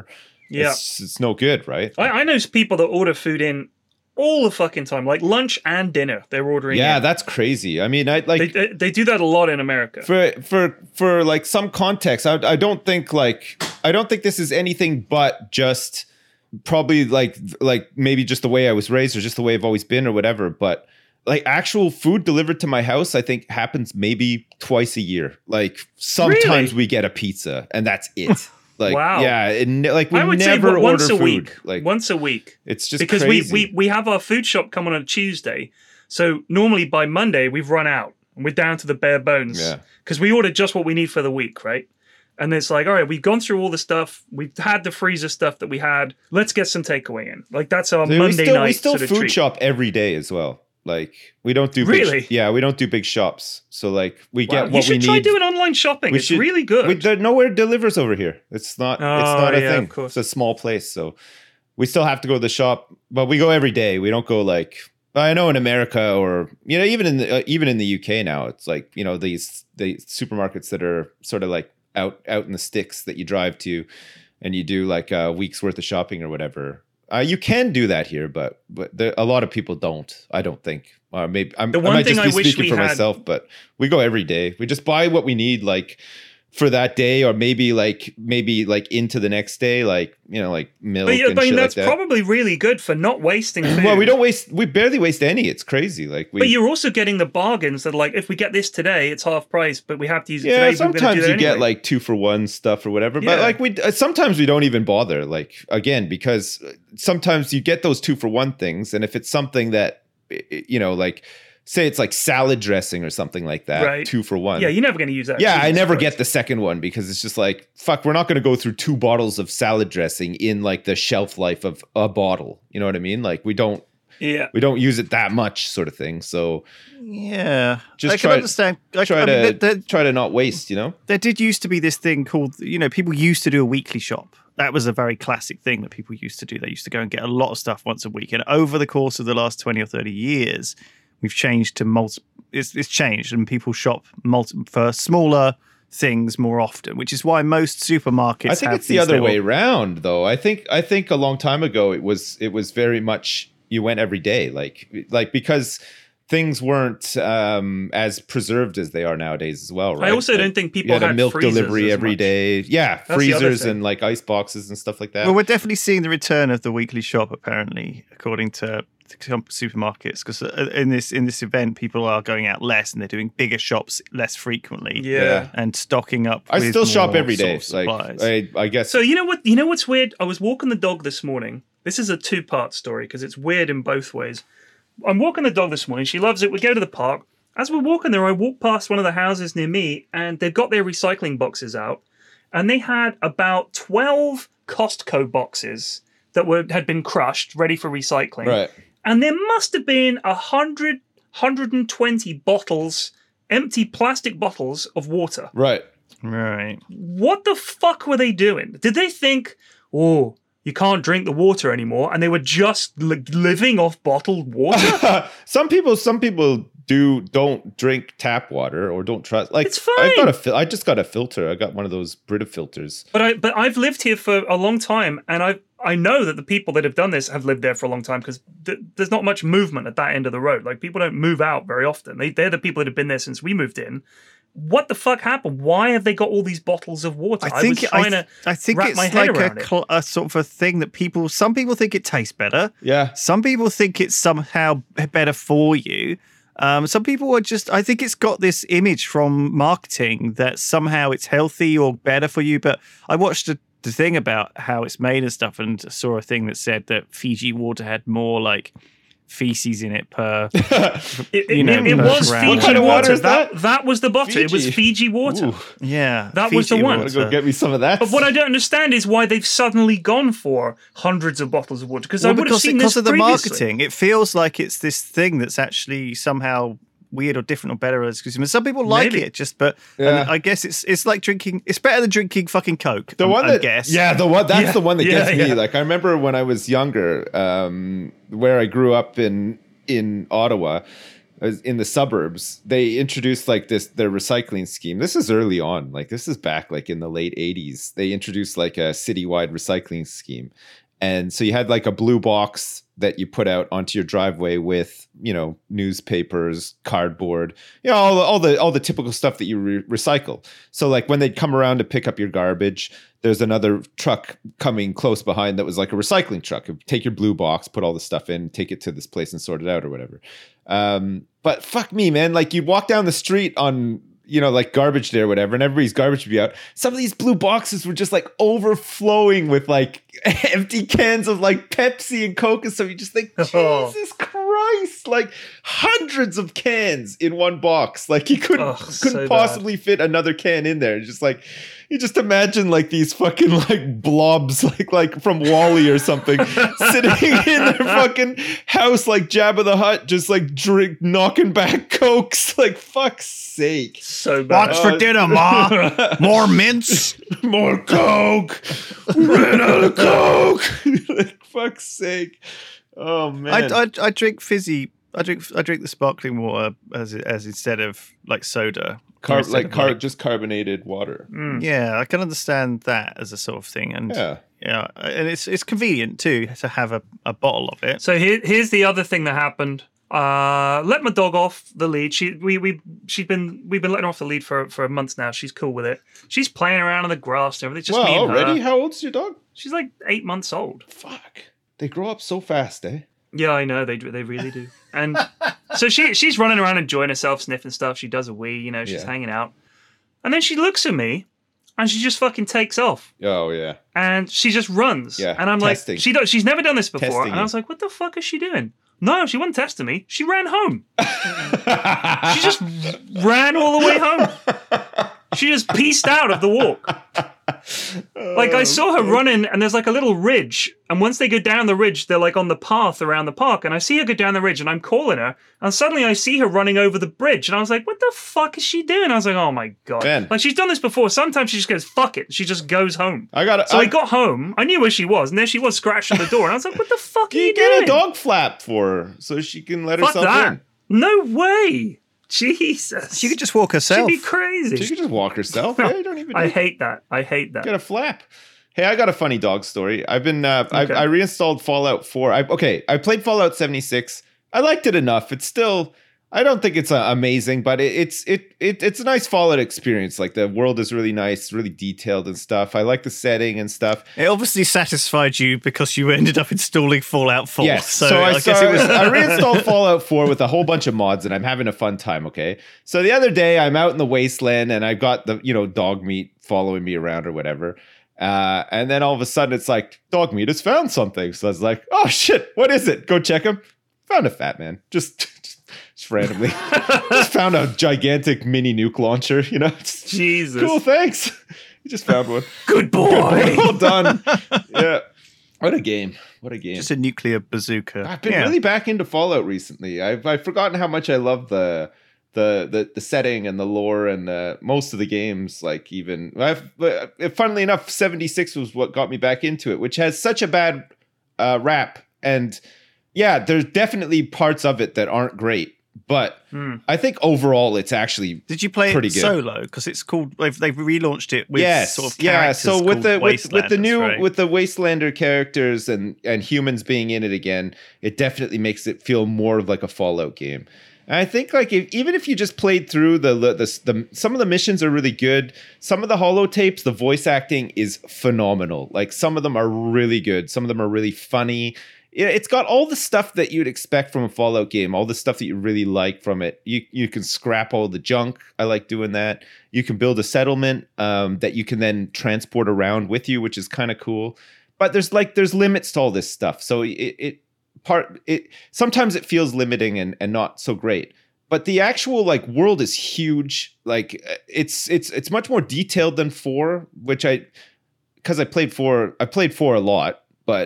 Yeah. it's, it's no good, right? I, I know people that order food in all the fucking time, like lunch and dinner. They're ordering. Yeah, in. that's crazy. I mean, I like They, they they do that a lot in America. for for for like some context. I I don't think like I don't think this is anything but just probably like like maybe just the way I was raised or just the way I've always been or whatever. But like actual food delivered to my house, I think happens maybe twice a year. Like sometimes Really? we get a pizza and that's it. Like, Wow. yeah, it, ne- like we I would never say what, once order a food. week. Like once a week. it's just because crazy. we, we we have our food shop come on a Tuesday. So normally by Monday we've run out and we're down to the bare bones. Yeah. Because we ordered just what we need for the week, right? And it's like, all right, we've gone through all the stuff. We've had the freezer stuff that we had. Let's get some takeaway in. Like that's our we Monday still, night we still sort of food treat. shop every day as well. Like we don't do Really? big, yeah, we don't do big shops. So like we Wow. get You what should we try need. doing online shopping. We It's should- really good. We, there, nowhere delivers over here. It's not. it's Oh, not a yeah, thing. of course. It's a small place, so we still have to go to the shop. But we go every day. We don't go like I know in America or you know even in the, uh, even in the U K now. It's like you know these the supermarkets that are sort of like out out in the sticks that you drive to, and you do like a week's worth of shopping or whatever. Uh, you can do that here, but but there, a lot of people don't. I don't think. Or maybe I'm, The I one might thing just be I wish speaking we for had- myself, but we go every day. We just buy what we need, like for that day, or maybe like maybe like into the next day, like you know, like milk But yeah, and I mean, shit that's like that. probably really good for not wasting food. Well, we don't waste. We barely waste any. It's crazy. Like we. But you're also getting the bargains that, like, if we get this today, it's half price, but we have to use it yeah, today. but we're gonna do sometimes that you get anyway. like two for one stuff or whatever. But Yeah. like we, uh, sometimes we don't even bother. Like again, because sometimes you get those two for one things, and if it's something that i- i- you know, like say it's like salad dressing or something like that, Right. two for one. Yeah, you're never going to use that. Yeah, I Jesus never Christ. get the second one because it's just like, fuck, we're not going to go through two bottles of salad dressing in like the shelf life of a bottle. You know what I mean? Like we don't Yeah. we don't use it that much sort of thing. So Yeah, Just I can try- understand. I, try I to mean, there, there, try to not waste, you know? there did used to be this thing called, you know, people used to do a weekly shop. That was a very classic thing that people used to do. They used to go and get a lot of stuff once a week. And over the course of the last twenty or thirty years, we've changed to multi. It's, it's changed, and people shop multi for smaller things more often, which is why most supermarkets. I think have it's the these other little- way around though. I think I think a long time ago it was it was very much you went every day, like like because things weren't um, as preserved as they are nowadays as well, right? I also Like, don't think you people had a had milk freezers delivery as every much. day. Yeah, the other freezers thing. and like ice boxes and stuff like that. Well, we're definitely seeing the return of the weekly shop, apparently, according to some supermarkets. Because in this in this event, people are going out less and they're doing bigger shops less frequently. Yeah. Yeah. and stocking up. I with still shop more every day. sort of Like supplies. I, I guess. So you know what? You know what's weird? I was walking the dog this morning. This is a two-part story because it's weird in both ways. I'm walking the dog this morning. She loves it. We go to the park. As we're walking there, I walk past one of the houses near me, and they've got their recycling boxes out, and they had about twelve Costco boxes that were had been crushed, ready for recycling. right. And there must have been a hundred, hundred and twenty bottles, empty plastic bottles of water. Right. right. What the fuck were they doing? Did they think, oh, you can't drink the water anymore, and they were just li- living off bottled water? some people some people do don't drink tap water or don't trust like It's I've got fine. a fil- I just got a filter. I got one of those Brita filters. But I but I've lived here for a long time, and I I know that the people that have done this have lived there for a long time because th- there's not much movement at that end of the road. Like people don't move out very often. They they're the people that have been there since we moved in. What the fuck happened? Why have they got all these bottles of water? I think was trying I, to I think wrap it's my head like a, around it. cl- a sort of a thing that people. Some people think it tastes better. Yeah. Some people think it's somehow better for you. Um, some people are just. I think it's got this image from marketing that somehow it's healthy or better for you. But I watched a, the thing about how it's made and stuff, and saw a thing that said that Fiji water had more like feces in it per. It, it, you know, it, it per was gram. Fiji What kind of water water. is that? that? that was the bottle. It was Fiji. Fiji water. Ooh, Yeah, That was the Fiji one. I'm water. gonna go get me some of that. But what I don't understand is why they've suddenly gone for hundreds of bottles of water. Because I Well, would have because, seen because this of the previously. marketing, it feels like it's this thing that's actually somehow weird or different or better as consumers. Some people like Maybe. it, just but Yeah. and I guess it's it's like drinking. It's better than drinking fucking Coke. the I- one I that guess. yeah the one that's Yeah. the one that Yeah, gets me. yeah. Like I remember when I was younger, um, where I grew up in in Ottawa. as in the suburbs, they introduced like this their recycling scheme. This is early on, like this is back like in the late eighties. They introduced like a citywide recycling scheme, and so you had like a blue box that you put out onto your driveway with, you know, newspapers, cardboard, you know, all the all the all the typical stuff that you re- recycle. So like when they'd come around to pick up your garbage, there's another truck coming close behind that was like a recycling truck. It'd take your blue box, put all the stuff in, take it to this place and sort it out or whatever. Um, but fuck me, man, like you'd walk down the street on, you know, like garbage day or whatever, and everybody's garbage would be out. Some of these blue boxes were just like overflowing with like empty cans of like Pepsi and Coke and stuff. You just think, Oh. Jesus Christ, like hundreds of cans in one box. Like you couldn't Ugh, couldn't so bad. possibly fit another can in there. It's just like you just imagine like these fucking like blobs, like like from WALL-E or something, sitting in their fucking house like Jabba the Hutt, just like drink knocking back Cokes. Like fuck's sake. So bad. What's for dinner, Ma? More mints? More Coke. We ran out of Coke. Like fuck's sake. Oh man. I, I I drink fizzy. I drink I drink the sparkling water as as instead of like soda. Car- Instead like of, car- just carbonated water. Mm. Yeah, I can understand that as a sort of thing, and Yeah. yeah, and it's it's convenient too to have a, a bottle of it. So here, here's the other thing that happened. Uh, let my dog off the lead. She we we she's been we've been letting her off the lead for for months now. She's cool with it. She's playing around in the grass and everything. It's just Wow, me and already? her. How old's your dog? She's like eight months old. Fuck. They grow up so fast, eh? Yeah, I know they do. They really do. And so she she's running around enjoying herself, sniffing stuff. She does a wee, you know. She's Yeah. hanging out, and then she looks at me, and she just fucking takes off, Oh yeah. and she just runs. Yeah, And I'm testing. like, she don't, she's never done this before, Testing and I you. was like, what the fuck is she doing? No, she wasn't testing me. She ran home. She just ran all the way home. She just pieced out of the walk. Like I saw her running, and there's like a little ridge, and once they go down the ridge, they're like on the path around the park, and I see her go down the ridge, and I'm calling her, and suddenly I see her running over the bridge, and I was like, what the fuck is she doing? I was like, oh my god. Man. Like she's done this before. Sometimes she just goes, fuck it. She just goes home. I got. So I, I got home, I knew where she was, and there she was scratching the door, and I was like, what the fuck are You you get doing? a dog flap for her so she can let Fuck herself that. in. No way. Jesus. She could just walk She'd herself. be crazy. She can just walk herself. Yeah, you don't even. I need- hate that. I hate that. Get a flap. Hey, I got a funny dog story. I've been. Uh, Okay. I, I reinstalled Fallout four. I, okay, I played Fallout seventy-six. I liked it enough. It's still. I don't think it's uh, amazing, but it, it's it, it it's a nice Fallout experience. Like the world is really nice, really detailed and stuff. I like the setting and stuff. It obviously satisfied you because you ended up installing Fallout four. Yes. So, So, I, I, so guess it was. I reinstalled Fallout four with a whole bunch of mods, and I'm having a fun time. Okay. So the other day, I'm out in the wasteland, and I've got the you know dog meat following me around or whatever. Uh, and then all of a sudden, it's like dog meat has found something. So I was like, oh shit, what is it? Go check him. Found a fat man. Just. Just randomly, just found a gigantic mini nuke launcher. You know, Just- Jesus. cool. Thanks. You just found one. Good boy. Well done. Yeah. What a game. What a game. Just a nuclear bazooka. I've been Yeah. really back into Fallout recently. I've I've forgotten how much I love the the the, the setting and the lore and the, most of the games. Like even I've, uh, funnily enough, seventy-six was what got me back into it, which has such a bad uh, rap. And yeah, there's definitely parts of it that aren't great, but Hmm. I think overall it's actually Did you play pretty it good. solo? Because it's called. They've, they've relaunched it with yes, sort of yeah. characters So with called the with, with the Wastelanders, new right? with the Wastelander characters and and humans being in it again, it definitely makes it feel more of like a Fallout game. And I think like if, even if you just played through the, the the the some of the missions are really good. Some of the holotapes, the voice acting is phenomenal. Like some of them are really good. Some of them are really funny. Yeah, it's got all the stuff that you'd expect from a Fallout game, all the stuff that you really like from it. You you can scrap all the junk. I like doing that. You can build a settlement um, that you can then transport around with you, which is kind of cool. But there's like there's limits to all this stuff. So it, it part it sometimes it feels limiting and, and not so great. But the actual like world is huge. Like it's it's it's much more detailed than four, which I because I played four I played four a lot, but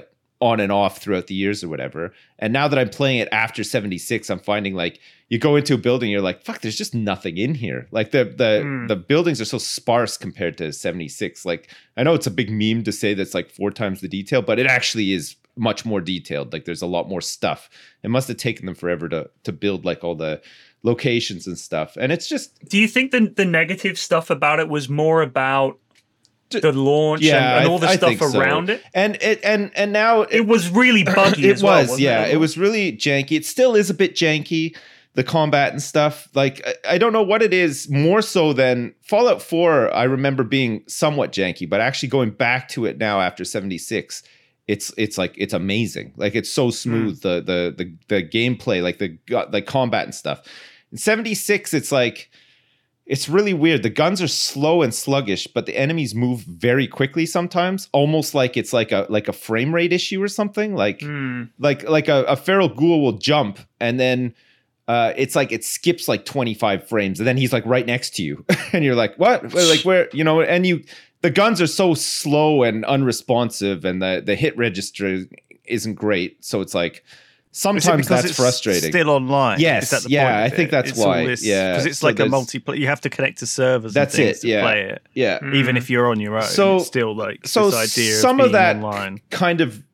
on and off throughout the years or whatever. And now that I'm playing it after seventy-six, I'm finding like you go into a building, you're like, fuck, there's just nothing in here. Like the the Mm. the buildings are so sparse compared to seventy-six. Like I know it's a big meme to say that's like four times the detail, but it actually is much more detailed. Like there's a lot more stuff. It must have taken them forever to to build like all the locations and stuff. And it's just Do you think the the negative stuff about it was more about the launch and, and all the I- I stuff think so. around it? And it and and now It was really buggy it as well. was, wasn't yeah. It? It was really janky. It still is a bit janky, the combat and stuff. Like I, I don't know what it is more so than Fallout four. I remember being somewhat janky, but actually going back to it now after seventy-six, it's it's like it's amazing. Like it's so smooth. The the the the gameplay, like the like combat and stuff. In seventy-six, it's like it's really weird. The guns are slow and sluggish, but the enemies move very quickly sometimes, almost like it's like a like a frame rate issue or something. Like Mm. like like a, a feral ghoul will jump and then uh, it's like it skips like twenty-five frames and then he's like right next to you and you're like, what? Well, like where, you know, and you the guns are so slow and unresponsive and the the hit register isn't great. So it's like Is it sometimes because that's it's frustrating. Still online. Yes, Is that the yeah, point of I think it? that's It's why, all this- yeah. because it's So like a there's- multiplayer. You have to connect to servers. That's and things it, To yeah. play it, Yeah. Mm. even if you're on your own. So- it's still like so this idea some of, of being that online. kind of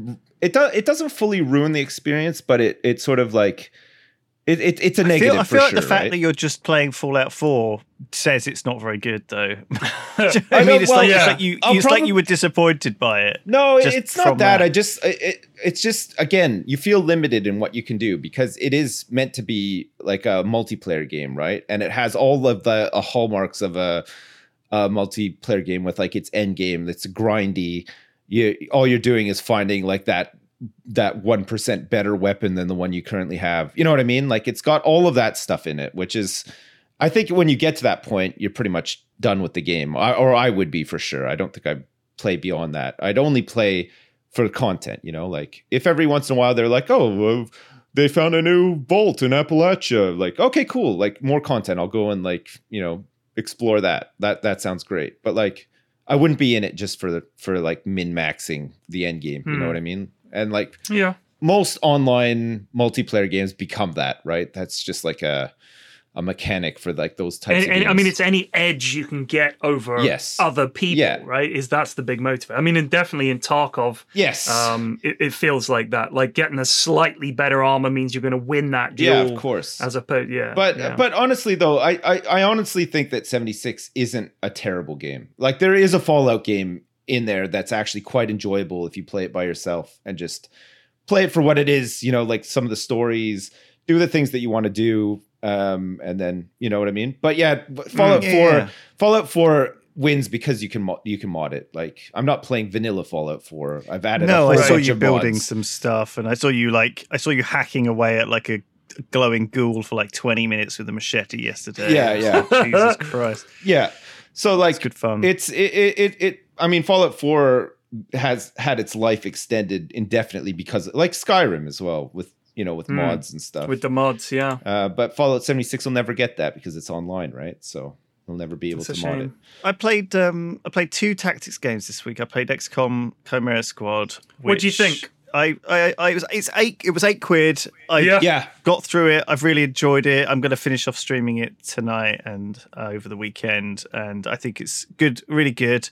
it does it doesn't fully ruin the experience, but it it sort of like it, it it's a I negative feel, I for feel like sure. the fact right? that you're just playing Fallout four says it's not very good, though. I I know, mean, it's, well, like, yeah. it's like you, I'll it's like probab- you were disappointed by it. No, just it's not from that. that. I just it, it's just again, you feel limited in what you can do because it is meant to be like a multiplayer game, right? And it has all of the uh, hallmarks of a, a multiplayer game with like its end game that's grindy. You all you're doing is finding like that that one percent better weapon than the one you currently have. You know what I mean? Like it's got all of that stuff in it, which is I think when you get to that point, you're pretty much done with the game. I, or I would be for sure. I don't think I'd play beyond that. I'd only play for content, you know, like if every once in a while they're like, oh, well, they found a new vault in Appalachia. Like, okay, cool. Like more content. I'll go and like, you know, explore that. That that sounds great. But like I wouldn't be in it just for the for like min-maxing the end game. You know Hmm. what I mean? And like Yeah. most online multiplayer games become that, right? That's just like a a mechanic for like those types And, of and games. I mean, it's any edge you can get over Yes. other people, Yeah. right? Is that's the big motivator. I mean, and definitely in Tarkov, yes. um, it, it feels like that. Like getting a slightly better armor means you're going to win that duel. yeah, of course. As opposed, yeah. But yeah. but honestly though, I, I I honestly think that seventy-six isn't a terrible game. Like there is a Fallout game in there that's actually quite enjoyable if you play it by yourself and just play it for what it is, you know, like some of the stories, do the things that you want to do, um, and then you know what I mean. But yeah, Fallout Mm, four, yeah. Fallout four wins because you can mo- you can mod it. Like I'm not playing vanilla Fallout four. I've added a No, whole I saw bunch you of building mods. some stuff, and I saw you like I saw you hacking away at like a glowing ghoul for like twenty minutes with a machete yesterday. Yeah, yeah. Jesus Christ, Yeah. So like it's good fun. It's it, it it it. I mean, Fallout four has had its life extended indefinitely because, like Skyrim as well, with you know with Hmm. mods and stuff. with the mods, yeah. uh, but Fallout seventy-six will never get that because it's online, right? So we'll never be able It's a to mod it. shame. I played um I played two tactics games this week. I played X COM Chimera Squad. What'd you which think? I, I, I it was it's eight it was eight quid. I Yeah. Yeah, got through it. I've really enjoyed it. I'm going to finish off streaming it tonight and uh, over the weekend, and I think it's good, really good.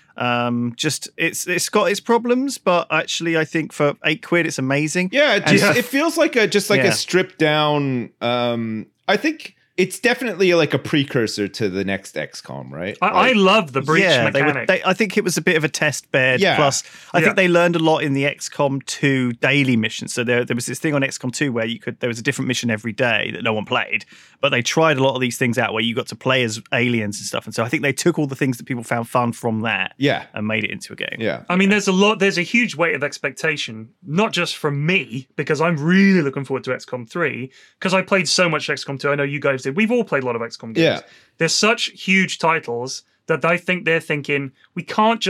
Um, just it's it's got its problems, but actually, I think for eight quid, it's amazing. yeah. It, just, Yeah. it feels like a just like Yeah. a stripped down. Um, I think it's definitely like a precursor to the next X COM, right? I, I Like- love the breach yeah, they were, mechanic. they, I think it was a bit of a test bed. Yeah. Plus, I Yeah. think they learned a lot in the X COM two daily missions. So there, there was this thing on X COM two where you could there was a different mission every day that no one played, but they tried a lot of these things out where you got to play as aliens and stuff. And so I think they took all the things that people found fun from that, Yeah. and made it into a game. Yeah. I mean, there's a lot. There's a huge weight of expectation, not just from me, because I'm really looking forward to X COM three, because I played so much X COM two. I know you guys did. We've all played a lot of X COM games. Yeah. There's such huge titles that I think they're thinking we can't just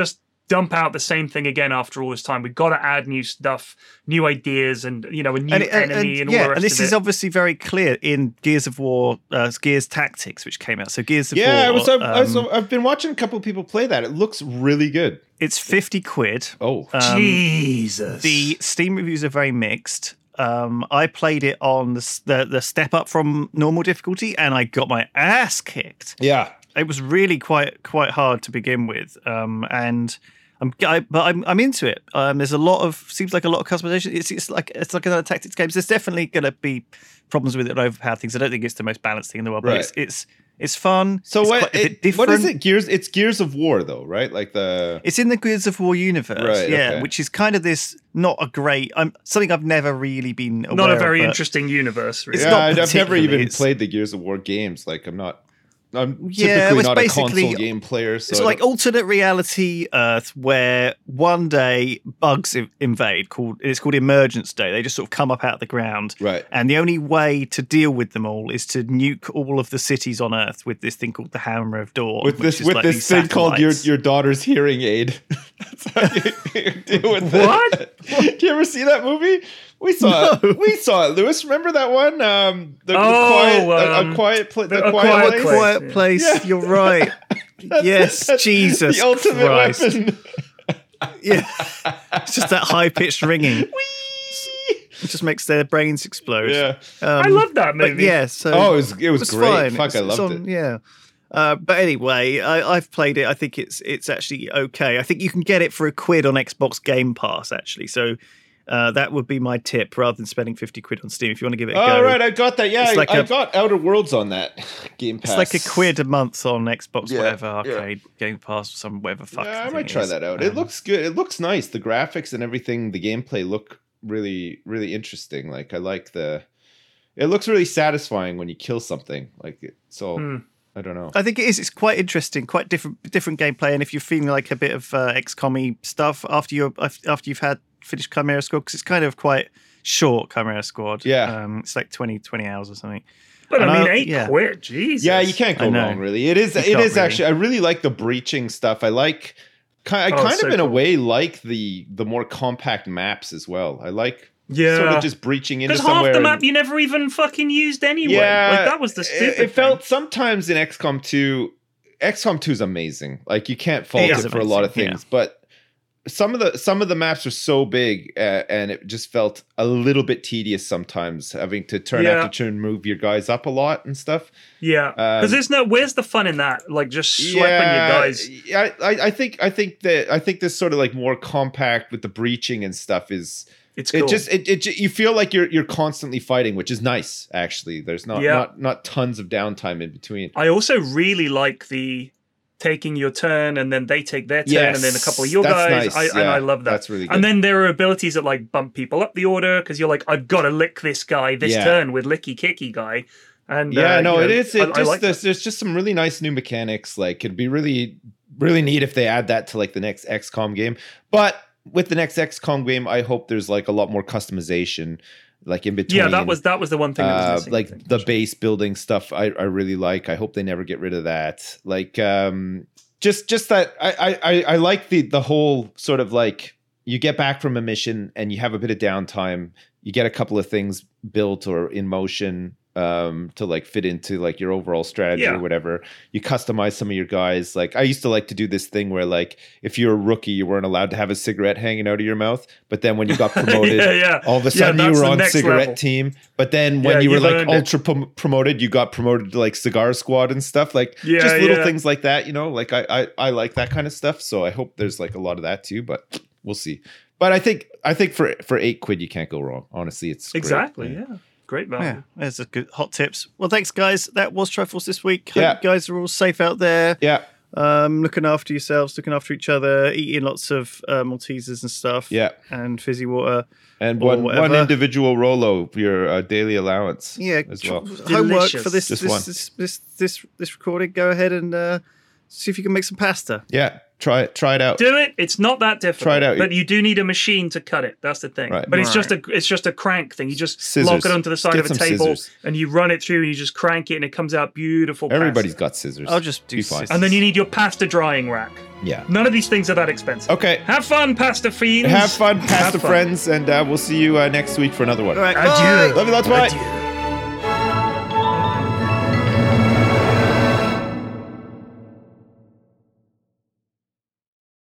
dump out the same thing again after all this time. We've got to add new stuff, new ideas, and you know, a new And, it- and, enemy and, and all yeah, the rest and this of is it. obviously very clear in Gears of War, uh, Gears Tactics, which came out. So Gears of Yeah, War, I was, I've, I was- um, I've been watching a couple of people play that. It looks really good. it's fifty quid. Oh, Um, Jesus. The Steam reviews are very mixed. Um, I played it on the, s- the the step up from normal difficulty, and I got my ass kicked. yeah. It was really quite quite hard to begin with, um, and I'm I, but I'm I'm into it. Um, there's a lot of seems like a lot of customization. It's it's like it's like another tactics game. There's definitely going to be problems with it and overpowered things. I don't think it's the most balanced thing in the world, but Right. it's it's it's fun. So it's what? quite a bit It, different. what is it? Gears? It's Gears of War, though, right? Like the. It's in the Gears of War universe, Right, yeah, okay. which is kind of this not a great. Um, something I've never really been aware Not a very of, but interesting universe. Really. It's Yeah, not I- I've never particularly, even it's- played the Gears of War games. Like I'm not. I'm Yeah, typically it's not a basically- console game player. So It's I like don't- alternate reality Earth where one day bugs i- invade. Called it's called Emergence Day. They just sort of come up out of the ground, Right. And the only way to deal with them all is to nuke all of the cities on Earth with this thing called the Hammer of Dawn. with which this is with like this these thing called your satellites. your daughter's hearing aid. That's how you, you deal with What? that. You ever see that movie? We saw it. We saw it. Lewis, remember that one? Um, the, the Oh, quiet, a, um, a quiet, pla- the, the- a quiet, Quiet place. Place. Quiet Yeah. Place. Yeah. You're right. yes, That's Jesus the ultimate Christ. weapon. Yeah, it's just that high pitched ringing. It just makes their brains explode. Yeah. Um, I love that but movie. yeah, so Oh, it was it was, it's great. fine. Fuck, It's- I it's loved on- it. Yeah. Uh, but anyway, I, I've played it. I think it's it's actually okay. I think you can get it for a quid on Xbox Game Pass, actually. So uh, that would be my tip rather than spending fifty quid on Steam. If you want to give it a Oh, go, right, I got that. Yeah, It's I, like I a- got Outer Worlds on that Game Pass. it's like a quid a month on Xbox, Yeah, whatever, yeah. arcade, Game Pass, some whatever fuck. Yeah, I thing might it try is. that out. It Um, looks good. It looks nice. The graphics and everything, the gameplay look really, really interesting. Like I like the. It looks really satisfying when you kill something. Like it, so. Hmm. I don't know. I think it is. It's quite interesting, quite different, different gameplay. And if you're feeling like a bit of uh, X COM-y stuff after you after you've had finished Chimera Squad, because it's kind of quite short, Chimera Squad. Yeah. um, it's like twenty, twenty hours or something. But And I mean, I- eight yeah. quid. Jesus. Yeah, you can't I go know. wrong. Really, it is. You It can't is really. actually. I really like the breaching stuff. I like. ki- I Oh, kind so of, in a cool. way, like the the more compact maps as well. I like. Yeah. Sort of just breaching into Because somewhere. half the and- map you never even fucking used anyway. Yeah, Like that was the it- stupid It, felt thing. sometimes in X COM two. X COM two is amazing. Like you can't fault It it, is for a lot of amazing, things, but some of the some of the maps are so big, uh, and it just felt a little bit tedious sometimes, having to turn Yeah. after turn, move your guys up a lot and stuff. Yeah. Because Um, there's no where's the fun in that? Like just slapping your guys. Yeah, I, I, I think I think that I think this sort of like more compact with the breaching and stuff is. It's cool. It just it, it ju- you feel like you're you're constantly fighting, which is nice. Actually, there's not Yeah. not not tons of downtime in between. I also really like the taking your turn and then they take their turn and then a couple of your That's guys. nice, I, And yeah. I love that. That's really good. And then there are abilities that like bump people up the order because you're like, I've got to lick this guy this Yeah. turn with licky kicky guy. And Yeah, uh, no, you know, it is. It I, just I like there's, that. there's just some really nice new mechanics. Like it'd be really, really neat if they add that to like the next X COM game. But with the next X COM game, I hope there's like a lot more customization, like in between. Yeah, that was that was the one thing that was uh, missing. I like think, the actually. base building stuff. I, I really like. I hope they never get rid of that. Like um, just just that. I I I like the the whole sort of like you get back from a mission and you have a bit of downtime. You get a couple of things built or in motion um to like fit into like your overall strategy Yeah. or whatever. You customize some of your guys. Like I used to like to do this thing where like if you're a rookie you weren't allowed to have a cigarette hanging out of your mouth, but then when you got promoted Yeah, yeah. all of a Yeah, sudden you that's were the on next cigarette level. team. But then when Yeah, you were you've like earned it. ultra prom- promoted, you got promoted to like cigar squad and stuff. Like Yeah, just little yeah. things like that, you know. Like I, I I like that kind of stuff. So I hope there's like a lot of that too. But we'll see. But I think I think for for eight quid you can't go wrong. Honestly, it's great. Exactly, yeah. Great value. Yeah, there's a good hot tips. Well, thanks, guys. That was Triforce this week. Hope Yeah. you guys are all safe out there. Yeah, Um, looking after yourselves, looking after each other, eating lots of uh, Maltesers and stuff. yeah. And fizzy water. And Or one one whatever. individual Rolo for your uh, daily allowance. Yeah, as well. tr- homework Delicious. for this Just this, one. this this this this recording. Go ahead and uh, see if you can make some pasta. Yeah. Try it. Try it out. Do it. It's not that difficult. Try it out. But you do need a machine to cut it. That's the thing. Right. But it's Right. just a it's just a crank thing. You just Scissors. lock it onto the side Get of a some table scissors. and you run it through and you just crank it and it comes out beautiful. Everybody's pasta. got scissors. I'll just do Be fine. scissors. And then you need your pasta drying rack. Yeah. None of these things are that expensive. Okay. Have fun, pasta fiends. Have fun, pasta Have fun. friends, and uh, we'll see you uh, next week for another one. All right, Adieu. bye. Love you lots. Bye. Adieu.